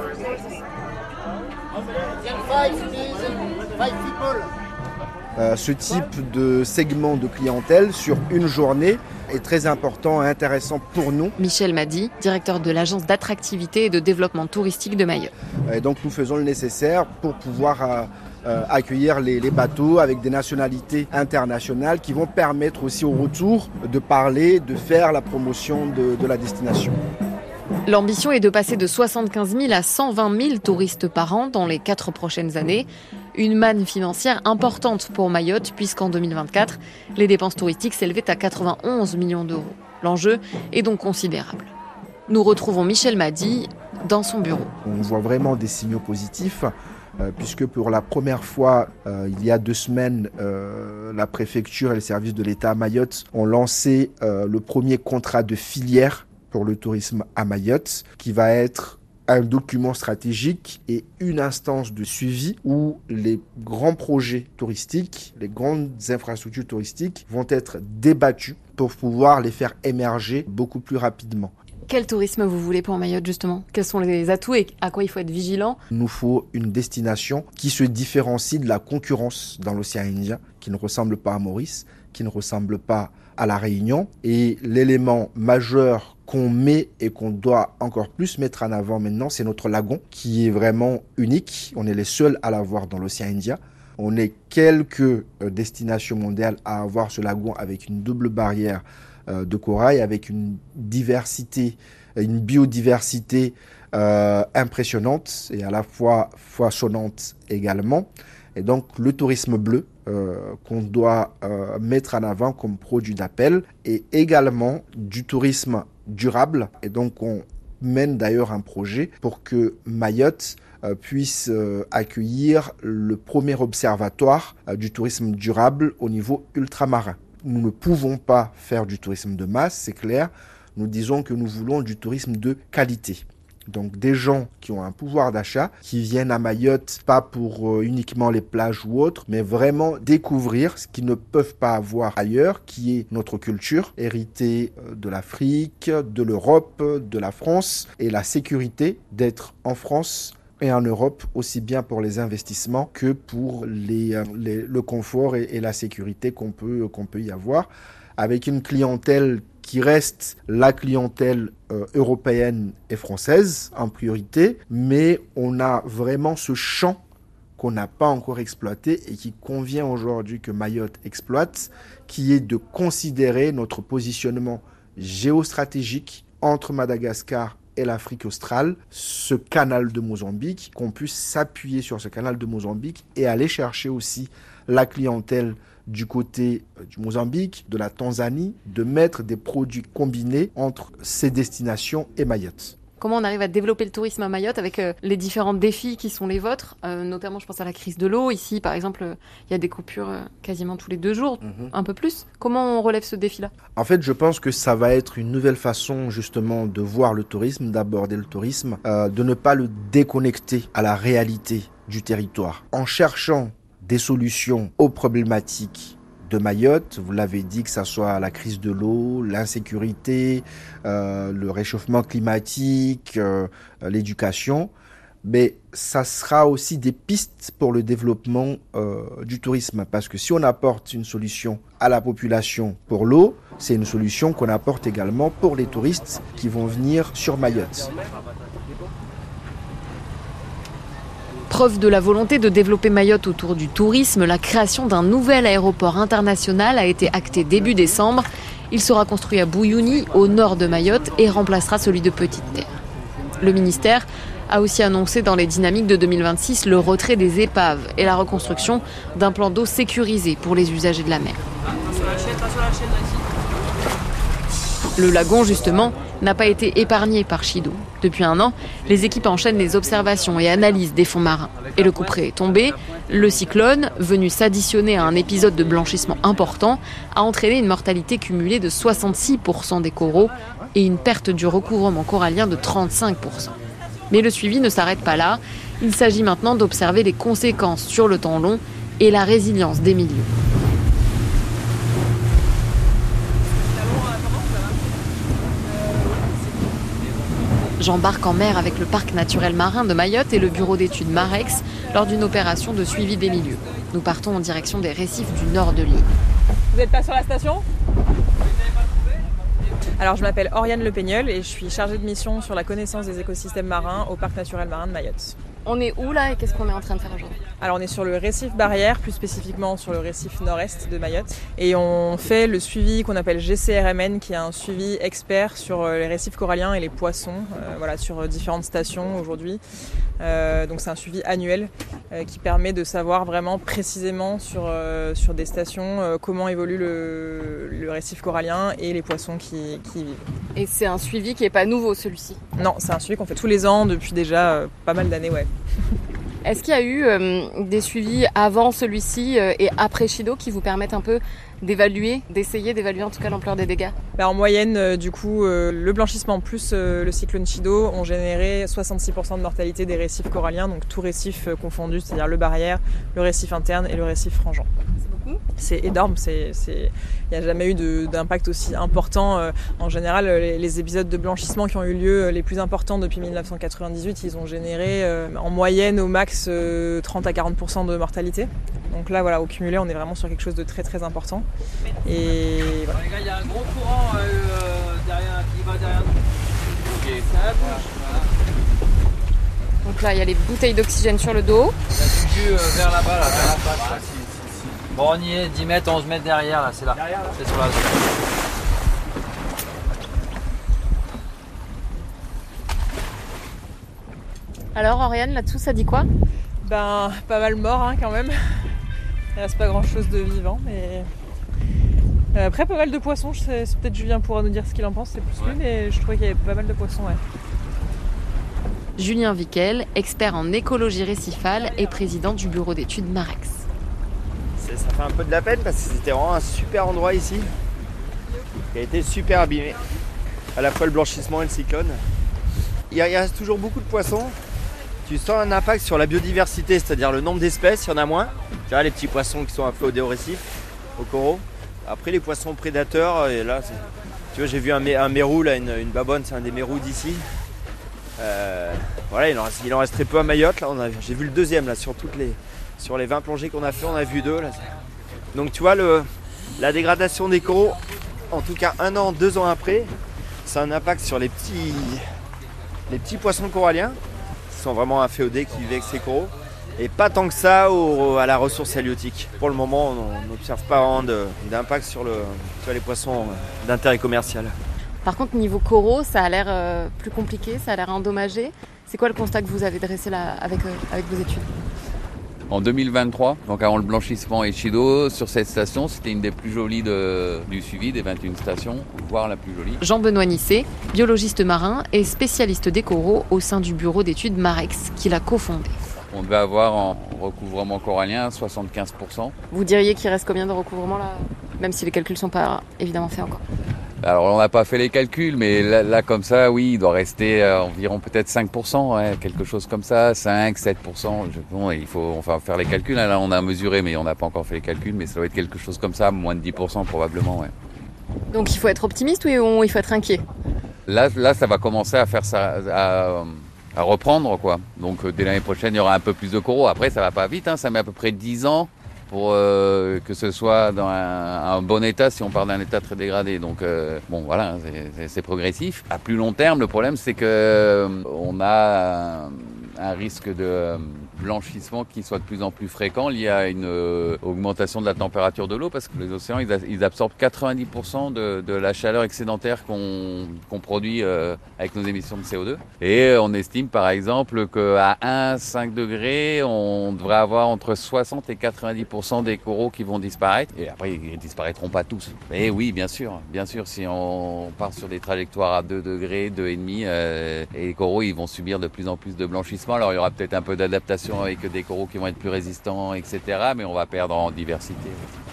Euh, ce type de segment de clientèle sur une journée est très important et intéressant pour nous. Michel Madi, directeur de l'agence d'attractivité et de développement touristique de Mayotte. Et donc nous faisons le nécessaire pour pouvoir euh, euh, accueillir les, les bateaux avec des nationalités internationales qui vont permettre aussi au retour de parler, de faire la promotion de, de la destination. L'ambition est de passer de soixante-quinze mille à cent vingt mille touristes par an dans les quatre prochaines années. Une manne financière importante pour Mayotte puisqu'en deux mille vingt-quatre, les dépenses touristiques s'élevaient à quatre-vingt-onze millions d'euros. L'enjeu est donc considérable. Nous retrouvons Michel Madi dans son bureau. On voit vraiment des signaux positifs euh, puisque pour la première fois, euh, il y a deux semaines, euh, la préfecture et les services de l'État à Mayotte ont lancé euh, le premier contrat de filière pour le tourisme à Mayotte, qui va être un document stratégique et une instance de suivi où les grands projets touristiques, les grandes infrastructures touristiques vont être débattus pour pouvoir les faire émerger beaucoup plus rapidement. Quel tourisme vous voulez pour Mayotte justement? Quels sont les atouts et à quoi il faut être vigilant? Il nous faut une destination qui se différencie de la concurrence dans l'océan Indien, qui ne ressemble pas à Maurice, qui ne ressemble pas à La Réunion. Et l'élément majeur qu'on met et qu'on doit encore plus mettre en avant maintenant, c'est notre lagon, qui est vraiment unique. On est les seuls à l'avoir dans l'océan Indien. On est quelques destinations mondiales à avoir ce lagon avec une double barrière de corail, avec une diversité, une biodiversité euh, impressionnante et à la fois foisonnante également. Et donc le tourisme bleu euh, qu'on doit euh, mettre en avant comme produit d'appel et également du tourisme durable. Et donc on mène d'ailleurs un projet pour que Mayotte euh, puisse euh, accueillir le premier observatoire euh, du tourisme durable au niveau ultramarin. Nous ne pouvons pas faire du tourisme de masse, c'est clair. Nous disons que nous voulons du tourisme de qualité. Donc des gens qui ont un pouvoir d'achat, qui viennent à Mayotte, pas pour euh, uniquement les plages ou autres, mais vraiment découvrir ce qu'ils ne peuvent pas avoir ailleurs, qui est notre culture, héritée euh, de l'Afrique, de l'Europe, de la France, et la sécurité d'être en France et en Europe, aussi bien pour les investissements que pour les, euh, les, le confort et, et la sécurité qu'on peut, qu'on peut y avoir, avec une clientèle qui reste la clientèle euh, européenne et française en priorité, mais on a vraiment ce champ qu'on n'a pas encore exploité et qui convient aujourd'hui que Mayotte exploite, qui est de considérer notre positionnement géostratégique entre Madagascar et l'Afrique australe, ce canal de Mozambique, qu'on puisse s'appuyer sur ce canal de Mozambique et aller chercher aussi la clientèle du côté du Mozambique, de la Tanzanie, de mettre des produits combinés entre ces destinations et Mayotte. Comment on arrive à développer le tourisme à Mayotte avec euh, les différents défis qui sont les vôtres, euh, notamment je pense à la crise de l'eau. Ici, par exemple, il euh, y a des coupures euh, quasiment tous les deux jours, mmh. un peu plus. Comment on relève ce défi-là ? En fait, je pense que ça va être une nouvelle façon justement de voir le tourisme, d'aborder le tourisme, euh, de ne pas le déconnecter à la réalité du territoire. En cherchant des solutions aux problématiques de Mayotte, vous l'avez dit, que ça soit la crise de l'eau, l'insécurité, euh, le réchauffement climatique, euh, l'éducation, mais ça sera aussi des pistes pour le développement euh, du tourisme, parce que si on apporte une solution à la population pour l'eau, c'est une solution qu'on apporte également pour les touristes qui vont venir sur Mayotte. Preuve de la volonté de développer Mayotte autour du tourisme, la création d'un nouvel aéroport international a été actée début décembre. Il sera construit à Bouyouni, au nord de Mayotte, et remplacera celui de Petite-Terre. Le ministère a aussi annoncé dans les dynamiques de deux mille vingt-six le retrait des épaves et la reconstruction d'un plan d'eau sécurisé pour les usagers de la mer. Le lagon, justement, n'a pas été épargné par Chido. Depuis un an, les équipes enchaînent les observations et analyses des fonds marins. Et le couperet est tombé. Le cyclone, venu s'additionner à un épisode de blanchissement important, a entraîné une mortalité cumulée de soixante-six pour cent des coraux et une perte du recouvrement corallien de trente-cinq pour cent. Mais le suivi ne s'arrête pas là. Il s'agit maintenant d'observer les conséquences sur le temps long et la résilience des milieux. J'embarque en mer avec le parc naturel marin de Mayotte et le bureau d'études Marex lors d'une opération de suivi des milieux. Nous partons en direction des récifs du nord de l'île. Vous n'êtes pas sur la station ? Alors je m'appelle Oriane Le Peignol et je suis chargée de mission sur la connaissance des écosystèmes marins au parc naturel marin de Mayotte. On est où là et qu'est-ce qu'on est en train de faire aujourd'hui ? Alors on est sur le récif barrière, plus spécifiquement sur le récif nord-est de Mayotte. Et on fait le suivi qu'on appelle G C R M N, qui est un suivi expert sur les récifs coralliens et les poissons, euh, voilà, sur différentes stations aujourd'hui. Euh, donc c'est un suivi annuel euh, qui permet de savoir vraiment précisément sur, euh, sur des stations euh, comment évolue le, le récif corallien et les poissons qui, qui y vivent. Et c'est un suivi qui n'est pas nouveau celui-ci ? Non, c'est un suivi qu'on fait tous les ans depuis déjà euh, pas mal d'années, ouais. Est-ce qu'il y a eu euh, des suivis avant celui-ci euh, et après Chido qui vous permettent un peu d'évaluer, d'essayer d'évaluer en tout cas l'ampleur des dégâts ? Ben, en moyenne, euh, du coup, euh, le blanchissement plus euh, le cyclone Chido ont généré soixante-six pour cent de mortalité des récifs coralliens, donc tous récifs euh, confondus, c'est-à-dire le barrière, le récif interne et le récif frangeant. C'est beaucoup ? C'est énorme, c'est, c'est... il n'y a jamais eu de, d'impact aussi important. Euh, en général, les, les épisodes de blanchissement qui ont eu lieu, les plus importants depuis dix-neuf cent quatre-vingt-dix-huit, ils ont généré euh, en moyenne au max euh, trente à quarante pour cent de mortalité. Donc là, voilà, au cumulé, on est vraiment sur quelque chose de très très important. Et voilà. Les gars, il y a un gros courant euh, derrière, qui va derrière nous. Ok, ça bouge. Voilà. Donc là, il y a les bouteilles d'oxygène sur le dos. Il y a du jus euh, vers là-bas, là, vers la face. Là, si, si, si. Bon, on y est, dix mètres, onze mètres derrière, là, c'est là. Derrière, là. C'est sur la zone. Alors, Oriane, là-dessous, ça dit quoi ? Ben, pas mal mort hein, quand même. Il reste pas grand-chose de vivant, mais... Après, pas mal de poissons. Je sais, c'est peut-être Julien pourra nous dire ce qu'il en pense, c'est plus lui, mais je trouvais qu'il y avait pas mal de poissons, ouais. Julien Vickel, expert en écologie récifale et président du bureau d'études Marex. C'est, ça fait un peu de la peine parce que c'était vraiment un super endroit ici qui a été super abîmé. À la fois le blanchissement et le cyclone. Il, y a, il reste toujours beaucoup de poissons. Tu sens un impact sur la biodiversité, c'est-à-dire le nombre d'espèces, il y en a moins. Tu vois les petits poissons qui sont afflés au récif, au coraux. Après les poissons prédateurs, et là, c'est... tu vois, j'ai vu un, mé- un mérou, là, une, une babonne, c'est un des mérous d'ici. Euh, voilà, il en, reste, il en reste très peu à Mayotte. Là, on a, j'ai vu le deuxième là, sur, toutes les, sur les vingt plongées qu'on a fait, on a vu deux. Là. Donc tu vois, le, la dégradation des coraux, en tout cas un an, deux ans après, c'est un impact sur les petits, les petits poissons coralliens qui sont vraiment inféodés, qui vivent avec ces coraux. Et pas tant que ça au, à la ressource halieutique. Pour le moment, on n'observe pas vraiment de, d'impact sur, le, sur les poissons d'intérêt commercial. Par contre, niveau coraux, ça a l'air euh, plus compliqué, ça a l'air endommagé. C'est quoi le constat que vous avez dressé là avec, euh, avec vos études ? En deux mille vingt-trois, donc avant le blanchissement Echido, sur cette station, c'était une des plus jolies de, du suivi des vingt et une stations, voire la plus jolie. Jean-Benoît Nissé, biologiste marin et spécialiste des coraux au sein du bureau d'études Marex, qu'il a cofondé. On devait avoir en recouvrement corallien soixante-quinze pour cent. Vous diriez qu'il reste combien de recouvrement là ? Même si les calculs ne sont pas évidemment faits encore. Alors on n'a pas fait les calculs, mais là, là comme ça, oui, il doit rester euh, environ peut-être cinq pour cent, ouais, quelque chose comme ça, cinq, sept pour cent. Je, bon, il faut enfin, faire les calculs, là on a mesuré, mais on n'a pas encore fait les calculs, mais ça doit être quelque chose comme ça, moins de dix pour cent probablement. Ouais. Donc il faut être optimiste ou il faut être inquiet ? Là, là ça va commencer à faire ça... À, à reprendre quoi. Donc euh, dès l'année prochaine il y aura un peu plus de coraux. Après ça va pas vite, hein. Ça met à peu près dix ans pour euh, que ce soit dans un, un bon état si on part d'un état très dégradé. Donc euh, bon voilà, c'est, c'est, c'est progressif. À plus long terme, le problème c'est que euh, on a un, un risque de euh, blanchissement qui soit de plus en plus fréquent lié à une euh, augmentation de la température de l'eau parce que les océans ils, a, ils absorbent quatre-vingt-dix pour cent de, de la chaleur excédentaire qu'on, qu'on produit euh, avec nos émissions de C O deux. Et on estime par exemple qu'à un à cinq degrés, on devrait avoir entre soixante et quatre-vingt-dix pour cent des coraux qui vont disparaître. Et après, ils ne disparaîtront pas tous. Mais oui, bien sûr, bien sûr, si on part sur des trajectoires à deux degrés, deux virgule cinq, euh, et les coraux ils vont subir de plus en plus de blanchissement. Alors il y aura peut-être un peu d'adaptation avec des coraux qui vont être plus résistants, et cetera. Mais on va perdre en diversité.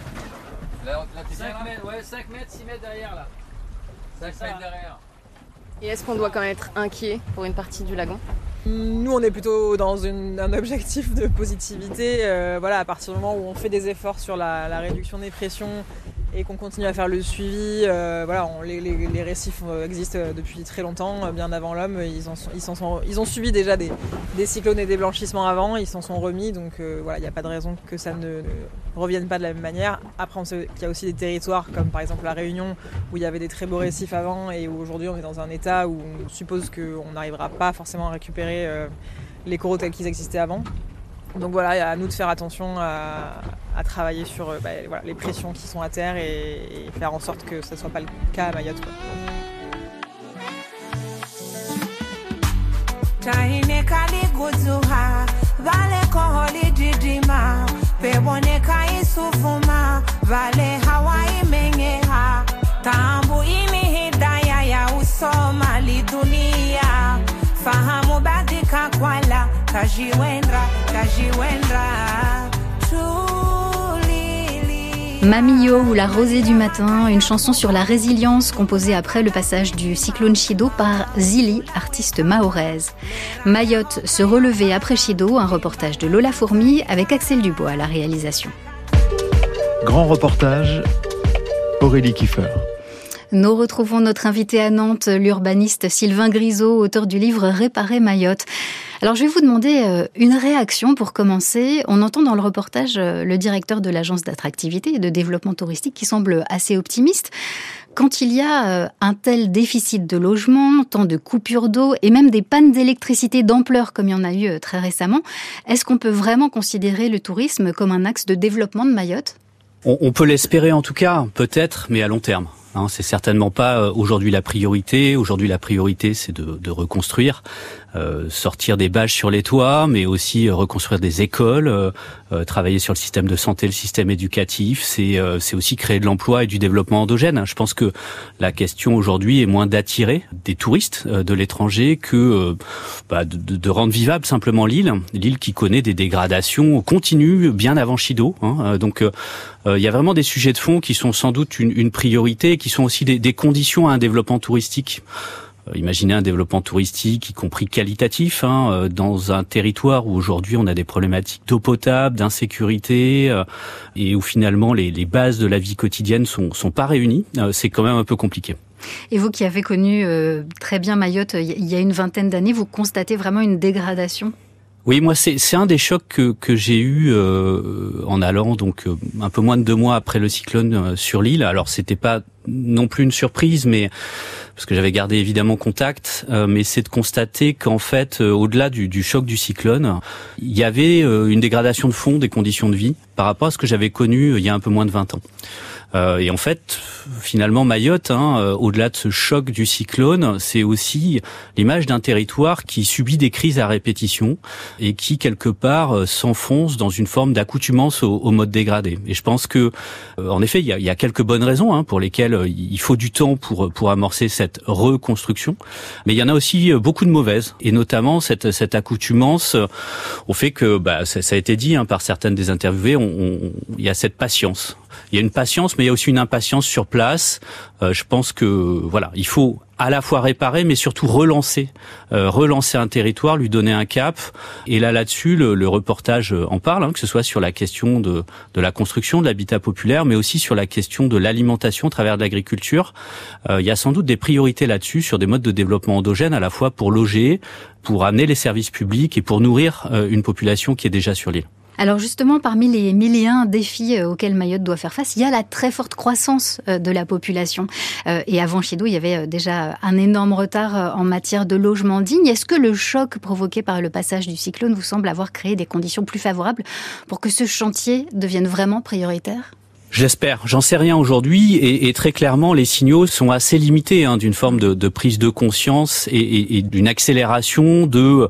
Là, là, cinq mètres, ouais, cinq mètres, six mètres derrière là. cinq mètres derrière. Et est-ce qu'on doit quand même être inquiet pour une partie du lagon ? Nous, on est plutôt dans une, un objectif de positivité. Euh, voilà, à partir du moment où on fait des efforts sur la, la réduction des pressions et qu'on continue à faire le suivi, euh, voilà, on, les, les, les récifs existent depuis très longtemps, bien avant l'homme. Ils, en sont, ils, s'en sont, ils ont subi déjà des, des cyclones et des blanchissements avant, ils s'en sont remis, donc euh, voilà, il n'y a pas de raison que ça ne, ne revienne pas de la même manière. Après, on sait qu'il y a aussi des territoires comme par exemple la Réunion où il y avait des très beaux récifs avant et où aujourd'hui on est dans un état où on suppose qu'on n'arrivera pas forcément à récupérer euh, les coraux tels qu'ils existaient avant. Donc voilà, à nous de faire attention à, à travailler sur bah, voilà, les pressions qui sont à terre et, et faire en sorte que ce ne soit pas le cas à Mayotte, quoi. Fahamu badika kwala kajiwendra kajiwendra Mamillo ou la rosée du matin, une chanson sur la résilience composée après le passage du cyclone Chido par Zili, artiste mahoraise. Mayotte se relevait après Chido, un reportage de Lola Fourmi avec Axel Dubois à la réalisation. Grand reportage, Aurélie Kiefer. Nous retrouvons notre invité à Nantes, l'urbaniste Sylvain Grisot, auteur du livre Réparer Mayotte. Alors je vais vous demander une réaction pour commencer. On entend dans le reportage le directeur de l'agence d'attractivité et de développement touristique qui semble assez optimiste. Quand il y a un tel déficit de logement, tant de coupures d'eau et même des pannes d'électricité d'ampleur comme il y en a eu très récemment, est-ce qu'on peut vraiment considérer le tourisme comme un axe de développement de Mayotte ? On, on peut l'espérer en tout cas, peut-être, mais à long terme. Hein, c'est certainement pas euh, aujourd'hui la priorité. Aujourd'hui, la priorité, c'est de, de reconstruire, euh, sortir des bâches sur les toits, mais aussi euh, reconstruire des écoles, euh, euh, travailler sur le système de santé, le système éducatif. C'est, euh, c'est aussi créer de l'emploi et du développement endogène. Je pense que la question aujourd'hui est moins d'attirer des touristes euh, de l'étranger que euh, bah, de, de rendre vivable simplement l'île, l'île qui connaît des dégradations continues bien avant Chido. Hein, donc, euh, il y a vraiment des sujets de fond qui sont sans doute une, une priorité, qui sont aussi des, des conditions à un développement touristique. Euh, imaginez un développement touristique, y compris qualitatif, hein, euh, dans un territoire où aujourd'hui on a des problématiques d'eau potable, d'insécurité, euh, et où finalement les, les bases de la vie quotidienne sont, sont pas réunies. Euh, c'est quand même un peu compliqué. Et vous qui avez connu euh, très bien Mayotte il y a une vingtaine d'années, vous constatez vraiment une dégradation ? Oui, moi c'est c'est un des chocs que que j'ai eu euh, en allant donc euh, un peu moins de deux mois après le cyclone euh, sur l'île. Alors c'était pas non plus une surprise, mais parce que j'avais gardé évidemment contact, euh, mais c'est de constater qu'en fait, euh, au-delà du, du choc du cyclone, il y avait euh, une dégradation de fond des conditions de vie par rapport à ce que j'avais connu euh, il y a un peu moins de vingt ans. Euh, et en fait, finalement, Mayotte, hein, euh, au-delà de ce choc du cyclone, c'est aussi l'image d'un territoire qui subit des crises à répétition et qui, quelque part, euh, s'enfonce dans une forme d'accoutumance au, au mode dégradé. Et je pense que, euh, en effet, il y a, il y a quelques bonnes raisons hein, pour lesquelles euh, il faut du temps pour pour amorcer cette reconstruction. Mais il y en a aussi euh, beaucoup de mauvaises, et notamment cette cette accoutumance euh, au fait que, bah, ça, ça a été dit hein, par certaines des interviewées, on, on, il y a cette patience. Il y a une patience, mais il y a aussi une impatience sur place. Euh, je pense que voilà, il faut à la fois réparer, mais surtout relancer, euh, relancer un territoire, lui donner un cap. Et là, là-dessus, le, le reportage en parle, hein, que ce soit sur la question de, de la construction, de l'habitat populaire, mais aussi sur la question de l'alimentation à travers de l'agriculture. Euh, il y a sans doute des priorités là-dessus sur des modes de développement endogène, à la fois pour loger, pour amener les services publics et pour nourrir euh, une population qui est déjà sur l'île. Alors justement, parmi les mille et un défis auxquels Mayotte doit faire face, il y a la très forte croissance de la population. Et avant Chido, il y avait déjà un énorme retard en matière de logement digne. Est-ce que le choc provoqué par le passage du cyclone vous semble avoir créé des conditions plus favorables pour que ce chantier devienne vraiment prioritaire ? J'espère. J'en sais rien aujourd'hui et, et très clairement, les signaux sont assez limités hein, d'une forme de, de prise de conscience et, et, et d'une accélération de...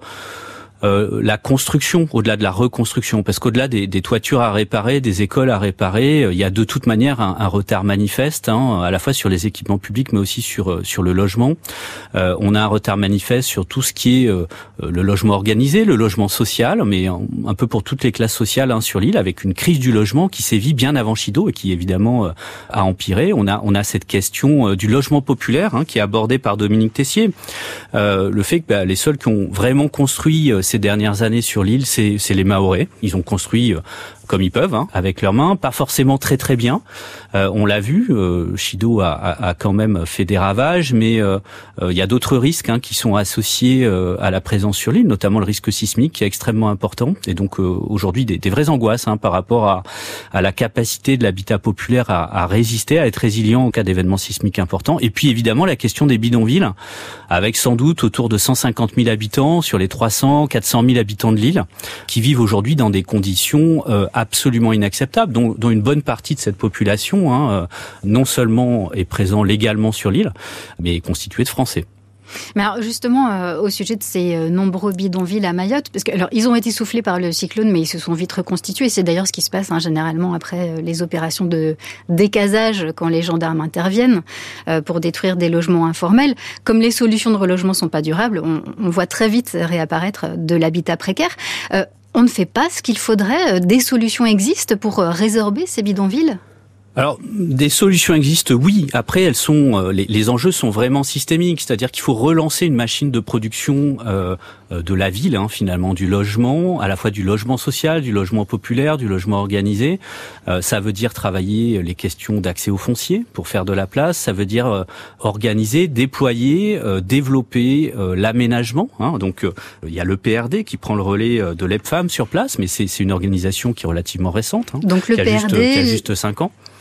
Euh, la construction, au-delà de la reconstruction, parce qu'au-delà des, des toitures à réparer, des écoles à réparer, il y a de toute manière un, un retard manifeste, hein, à la fois sur les équipements publics, mais aussi sur sur le logement. Euh, on a un retard manifeste sur tout ce qui est euh, le logement organisé, le logement social, mais un, un peu pour toutes les classes sociales hein, sur l'île, avec une crise du logement qui sévit bien avant Chido et qui évidemment euh, a empiré. On a on a cette question euh, du logement populaire hein, qui est abordée par Dominique Tessier. Euh, le fait que bah, les seuls qui ont vraiment construit euh, ces dernières années sur l'île, c'est, c'est les Mahorais. Ils ont construit euh, comme ils peuvent, hein, avec leurs mains, pas forcément très très bien. Euh, on l'a vu, euh, Chido a, a, a quand même fait des ravages, mais euh, euh, il y a d'autres risques hein, qui sont associés euh, à la présence sur l'île, notamment le risque sismique qui est extrêmement important. Et donc euh, aujourd'hui, des, des vraies angoisses hein, par rapport à, à la capacité de l'habitat populaire à, à résister, à être résilient en cas d'événements sismiques importants. Et puis évidemment la question des bidonvilles, avec sans doute autour de cent cinquante mille habitants sur les trois cents, quatre cent mille habitants de l'île, qui vivent aujourd'hui dans des conditions euh, absolument inacceptables, dont, dont une bonne partie de cette population, hein, euh, non seulement est présent légalement sur l'île, mais est constituée de Français. Mais alors justement, euh, au sujet de ces euh, nombreux bidonvilles à Mayotte, parce que alors ils ont été soufflés par le cyclone, mais ils se sont vite reconstitués. C'est d'ailleurs ce qui se passe hein, généralement après euh, les opérations de décasage, quand les gendarmes interviennent euh, pour détruire des logements informels. Comme les solutions de relogement sont pas durables, on, on voit très vite réapparaître de l'habitat précaire. Euh, on ne fait pas ce qu'il faudrait. Des solutions existent pour euh, résorber ces bidonvilles ? Alors, des solutions existent, oui. Après, elles sont, euh, les, les enjeux sont vraiment systémiques, c'est-à-dire qu'il faut relancer une machine de production euh, de la ville, hein, finalement, du logement, à la fois du logement social, du logement populaire, du logement organisé. Euh, ça veut dire travailler les questions d'accès au foncier pour faire de la place. Ça veut dire euh, organiser, déployer, euh, développer euh, l'aménagement. Hein. Donc, euh, il y a l'E P R D qui prend le relais euh, de l'E P F A M sur place, mais c'est, c'est une organisation qui est relativement récente, hein, Donc le qui a P R D, juste, qui a juste cinq ans.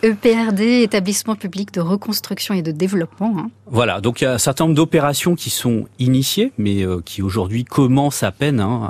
E P R D, établissement public de reconstruction et de développement. Hein. Voilà, donc il y a un certain nombre d'opérations qui sont initiées, mais euh, qui aujourd'hui commencent à peine hein,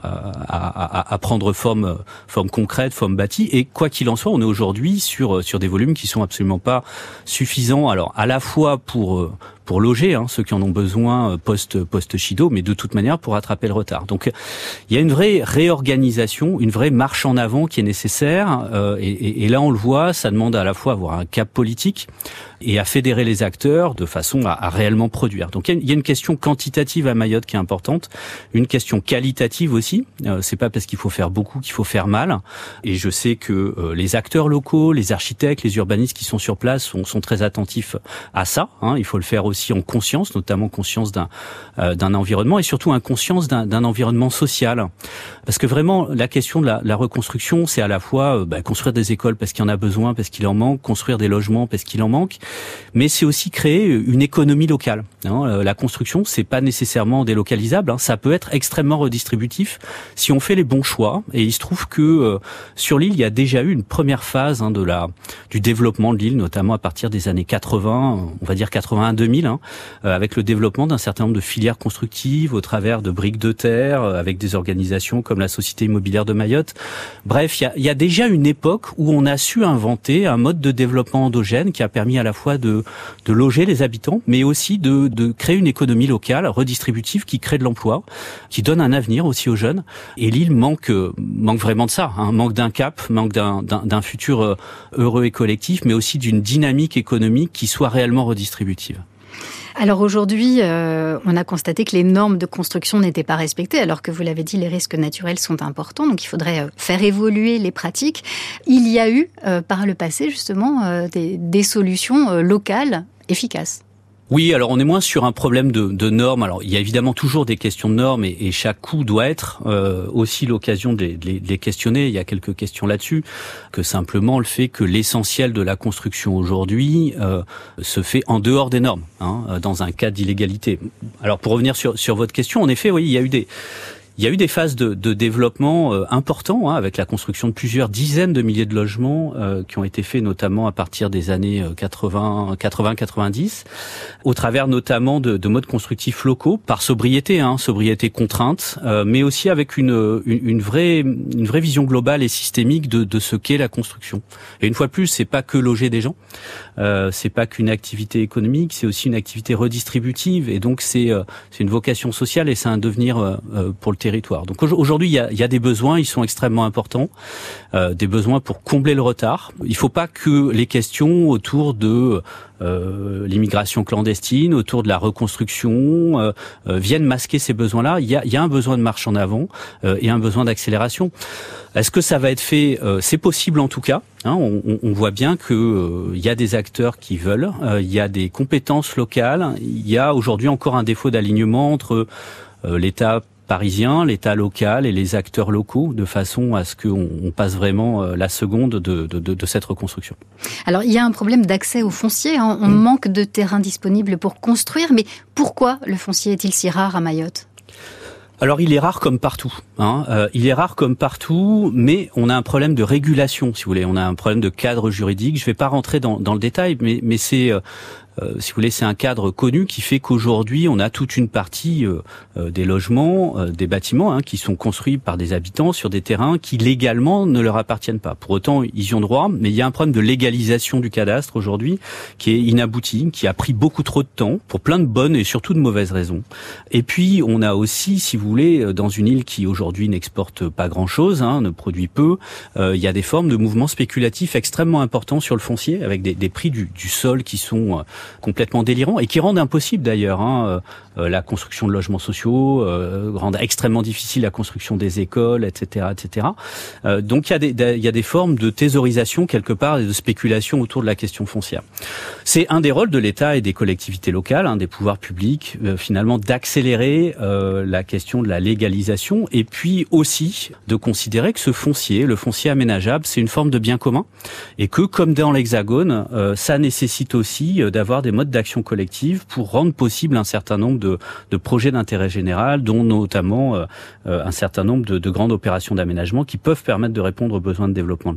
à, à, à prendre forme, forme concrète, forme bâtie. Et quoi qu'il en soit, on est aujourd'hui sur sur des volumes qui sont absolument pas suffisants. Alors à la fois pour pour loger hein, ceux qui en ont besoin post post Chido, mais de toute manière pour rattraper le retard. Donc il y a une vraie réorganisation, une vraie marche en avant qui est nécessaire. Euh, et, et, et là, on le voit, ça demande à la fois avoir un cap politique et à fédérer les acteurs de façon à, à réellement produire. Donc il y, y a une question quantitative à Mayotte qui est importante, une question qualitative aussi. Euh, c'est pas parce qu'il faut faire beaucoup qu'il faut faire mal. Et je sais que euh, les acteurs locaux, les architectes, les urbanistes qui sont sur place sont, sont très attentifs à ça. Hein. Il faut le faire aussi en conscience, notamment conscience d'un euh, d'un environnement et surtout en conscience d'un, d'un environnement social. Parce que vraiment, la question de la, la reconstruction, c'est à la fois euh, bah, construire des écoles parce qu'il y en a besoin, parce qu'il en manque, construire des logements parce qu'il en manque, mais c'est aussi créer une économie locale. Hein. La construction, c'est pas nécessairement délocalisable, hein. Ça peut être extrêmement redistributif si on fait les bons choix. Et il se trouve que euh, sur l'île, il y a déjà eu une première phase hein, de la du développement de l'île, notamment à partir des années quatre-vingts, on va dire quatre-vingt-un à deux mille, hein, euh, avec le développement d'un certain nombre de filières constructives au travers de briques de terre, euh, avec des organisations comme la Société immobilière de Mayotte. Bref, il y a, il y a déjà une époque où on a su inventer un mode de développement endogène qui a permis à la fois de, de loger les habitants, mais aussi de, de créer une économie locale redistributive qui crée de l'emploi, qui donne un avenir aussi aux jeunes. Et l'île manque, manque vraiment de ça, hein, manque d'un cap, manque d'un, d'un, d'un futur heureux et collectif, mais aussi d'une dynamique économique qui soit réellement redistributive. Alors aujourd'hui, euh, on a constaté que les normes de construction n'étaient pas respectées, alors que vous l'avez dit, les risques naturels sont importants, donc il faudrait faire évoluer les pratiques. Il y a eu, euh, par le passé, justement, euh, des, des solutions euh, locales efficaces. Oui, alors on est moins sur un problème de, de normes. Alors il y a évidemment toujours des questions de normes et, et chaque coup doit être euh, aussi l'occasion de les, de les questionner. Il y a quelques questions là-dessus, que simplement le fait que l'essentiel de la construction aujourd'hui euh, se fait en dehors des normes, hein, dans un cas d'illégalité. Alors pour revenir sur, sur votre question, en effet, oui, il y a eu des... Il y a eu des phases de, de développement euh, importants, hein, avec la construction de plusieurs dizaines de milliers de logements euh, qui ont été faits notamment à partir des années quatre-vingts quatre-vingt-dix, au travers notamment de, de modes constructifs locaux, par sobriété, hein, sobriété contrainte, euh, mais aussi avec une, une, une vraie, une vraie vision globale et systémique de, de ce qu'est la construction. Et une fois de plus, c'est pas que loger des gens, euh, c'est pas qu'une activité économique, c'est aussi une activité redistributive, et donc c'est, euh, c'est une vocation sociale et c'est un devenir euh, pour le territoire. Donc aujourd'hui, il y a, il y a des besoins, ils sont extrêmement importants, euh, des besoins pour combler le retard. Il ne faut pas que les questions autour de euh, l'immigration clandestine, autour de la reconstruction, euh, euh, viennent masquer ces besoins-là. Il y a, il y a un besoin de marche en avant euh, et un besoin d'accélération. Est-ce que ça va être fait? euh, C'est possible en tout cas. Hein, on, on voit bien que euh, il y a des acteurs qui veulent, euh, il y a des compétences locales. Il y a aujourd'hui encore un défaut d'alignement entre euh, l'État parisien, l'État local et les acteurs locaux, de façon à ce qu'on on passe vraiment la seconde de, de, de, de cette reconstruction. Alors, il y a un problème d'accès au foncier. Hein. On mmh. manque de terrain disponible pour construire. Mais pourquoi le foncier est-il si rare à Mayotte ? Alors il est rare comme partout, hein. Euh, il est rare comme partout, mais on a un problème de régulation, si vous voulez. On a un problème de cadre juridique. Je ne vais pas rentrer dans, dans le détail, mais, mais c'est, euh, euh, si vous voulez, c'est un cadre connu qui fait qu'aujourd'hui on a toute une partie euh, euh, des logements, euh, des bâtiments, hein, qui sont construits par des habitants sur des terrains qui légalement ne leur appartiennent pas. Pour autant, ils y ont droit, mais il y a un problème de légalisation du cadastre aujourd'hui qui est inabouti, qui a pris beaucoup trop de temps pour plein de bonnes et surtout de mauvaises raisons. Et puis on a aussi, si vous voulez, dans une île qui aujourd'hui n'exporte pas grand-chose, hein, ne produit peu, euh, il y a des formes de mouvements spéculatifs extrêmement importants sur le foncier, avec des, des prix du, du sol qui sont euh, complètement délirants et qui rendent impossible d'ailleurs hein, euh, la construction de logements sociaux, euh, rendent extrêmement difficile la construction des écoles, et cetera, et cetera. Euh, donc il y a des, il y a des formes de thésaurisation quelque part et de spéculation autour de la question foncière. C'est un des rôles de l'État et des collectivités locales, hein, des pouvoirs publics, euh, finalement, d'accélérer euh, la question de la légalisation et puis aussi de considérer que ce foncier, le foncier aménageable, c'est une forme de bien commun et que, comme dans l'Hexagone, euh, ça nécessite aussi euh, d'avoir des modes d'action collective pour rendre possible un certain nombre de, de projets d'intérêt général, dont notamment euh, un certain nombre de, de grandes opérations d'aménagement qui peuvent permettre de répondre aux besoins de développement de l'île.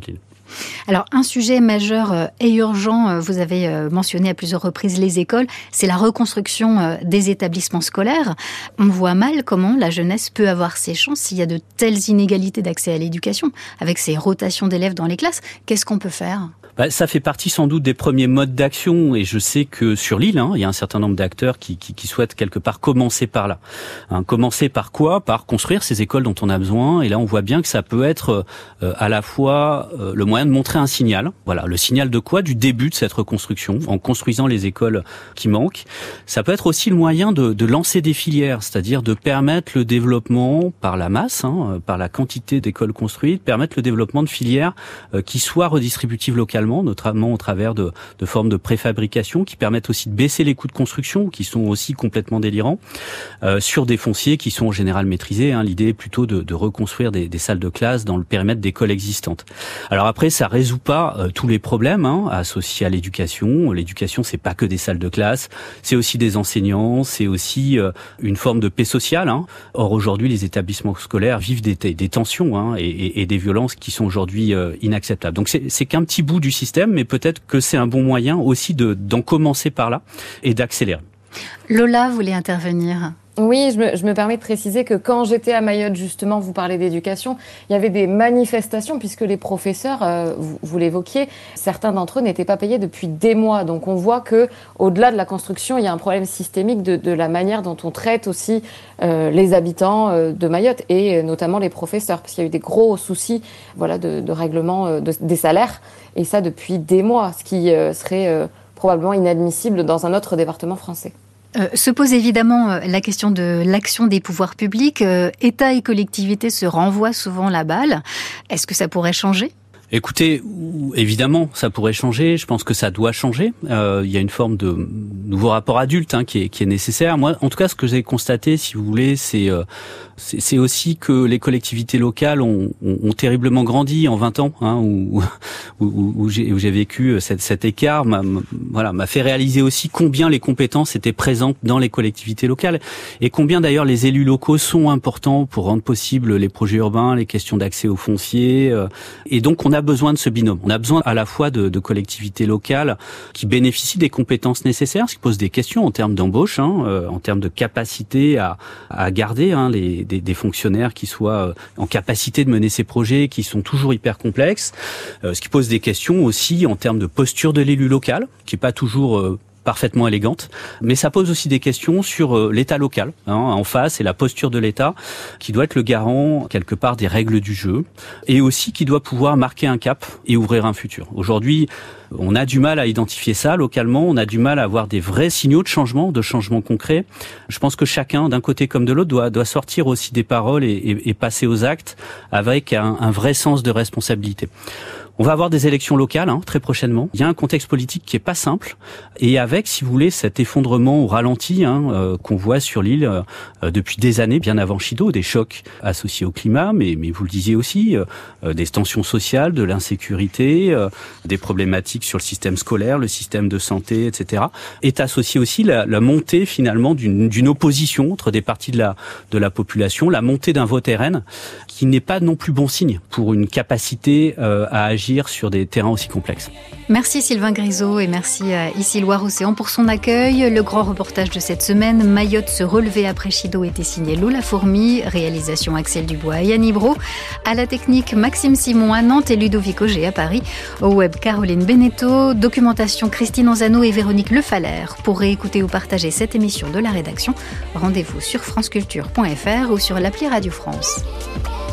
Alors, un sujet majeur et urgent, vous avez mentionné à plusieurs reprises les écoles, c'est la reconstruction des établissements scolaires. On voit mal comment la jeunesse peut avoir ses chances s'il y a de telles inégalités d'accès à l'éducation, avec ces rotations d'élèves dans les classes. Qu'est-ce qu'on peut faire ? Bah, ça fait partie sans doute des premiers modes d'action, et je sais que sur l'île, hein, il y a un certain nombre d'acteurs qui, qui, qui souhaitent quelque part commencer par là. Hein, commencer par quoi ? Par construire ces écoles dont on a besoin, et là on voit bien que ça peut être euh, à la fois euh, le moyen de montrer un signal. Voilà, le signal de quoi ? Du début de cette reconstruction, en construisant les écoles qui manquent. Ça peut être aussi le moyen de, de lancer des filières, c'est-à-dire de permettre le développement par la masse, hein, par la quantité d'écoles construites, permettre le développement de filières euh, qui soient redistributives localement, notamment au travers de, de formes de préfabrication qui permettent aussi de baisser les coûts de construction, qui sont aussi complètement délirants, euh, sur des fonciers qui sont en général maîtrisés. Hein. L'idée est plutôt de, de reconstruire des, des salles de classe dans le périmètre d'écoles existantes. Alors après, ça résout pas euh, tous les problèmes hein, associés à l'éducation. L'éducation, c'est pas que des salles de classe, c'est aussi des enseignants, c'est aussi euh, une forme de paix sociale. Hein. Or aujourd'hui, les établissements scolaires vivent des, des tensions hein, et, et, et des violences qui sont aujourd'hui euh, inacceptables. Donc c'est, c'est qu'un petit bout du système, mais peut-être que c'est un bon moyen aussi de, d'en commencer par là et d'accélérer. Lola voulait intervenir. Oui, je me, je me permets de préciser que quand j'étais à Mayotte, justement, vous parlez d'éducation, il y avait des manifestations puisque les professeurs, euh, vous, vous l'évoquiez, certains d'entre eux n'étaient pas payés depuis des mois. Donc on voit que, au-delà de la construction, il y a un problème systémique de, de la manière dont on traite aussi euh, les habitants euh, de Mayotte et euh, notamment les professeurs, parce qu'il y a eu des gros soucis, voilà, de, de règlement euh, de, des salaires, et ça depuis des mois, ce qui euh, serait euh, probablement inadmissible dans un autre département français. Euh, se pose évidemment euh, la question de l'action des pouvoirs publics. Euh, État et collectivités se renvoient souvent la balle. Est-ce que ça pourrait changer ? Écoutez, évidemment, ça pourrait changer. Je pense que ça doit changer. Euh, il y a une forme de nouveau rapport adulte hein, qui est, qui est nécessaire. Moi, en tout cas, ce que j'ai constaté, si vous voulez, c'est euh, c'est, c'est aussi que les collectivités locales ont, ont, ont terriblement grandi en vingt ans, hein, où, où, où, j'ai, où j'ai vécu cette, cet écart. M'a, voilà, m'a fait réaliser aussi combien les compétences étaient présentes dans les collectivités locales et combien d'ailleurs les élus locaux sont importants pour rendre possible les projets urbains, les questions d'accès aux fonciers. Euh, et donc, on a besoin de ce binôme. On a besoin à la fois de, de collectivités locales qui bénéficient des compétences nécessaires, ce qui pose des questions en termes d'embauche, hein, euh, en termes de capacité à, à garder hein, les, des, des fonctionnaires qui soient euh, en capacité de mener ces projets qui sont toujours hyper complexes, euh, ce qui pose des questions aussi en termes de posture de l'élu local, qui est pas toujours euh, parfaitement élégante, mais ça pose aussi des questions sur euh, l'État local, hein, en face, et la posture de l'État, qui doit être le garant, quelque part, des règles du jeu, et aussi qui doit pouvoir marquer un cap et ouvrir un futur. Aujourd'hui, on a du mal à identifier ça localement, on a du mal à avoir des vrais signaux de changement, de changement concret. Je pense que chacun, d'un côté comme de l'autre, doit, doit sortir aussi des paroles et, et, et passer aux actes avec un, un vrai sens de responsabilité. On va avoir des élections locales hein, très prochainement. Il y a un contexte politique qui est pas simple et avec, si vous voulez, cet effondrement au ralenti hein, euh, qu'on voit sur l'île euh, depuis des années, bien avant Chido, des chocs associés au climat, mais, mais vous le disiez aussi, euh, des tensions sociales, de l'insécurité, euh, des problématiques sur le système scolaire, le système de santé, et cetera. Est associé aussi la, la montée finalement d'une, d'une opposition entre des parties de la de la population, la montée d'un vote R N qui n'est pas non plus bon signe pour une capacité euh, à agir sur des terrains aussi complexes. Merci Sylvain Grisot et merci à Ici Loire-Océan pour son accueil. Le grand reportage de cette semaine, Mayotte se relever après Chido, était signé Lola Fourmi, réalisation Axel Dubois et Yann Ibro, à la technique Maxime Simon à Nantes et Ludovic Auger à Paris, au web Caroline Beneteau, documentation Christine Anzano et Véronique Lefalaire. Pour réécouter ou partager cette émission de la rédaction, rendez-vous sur franceculture point f r ou sur l'appli Radio France.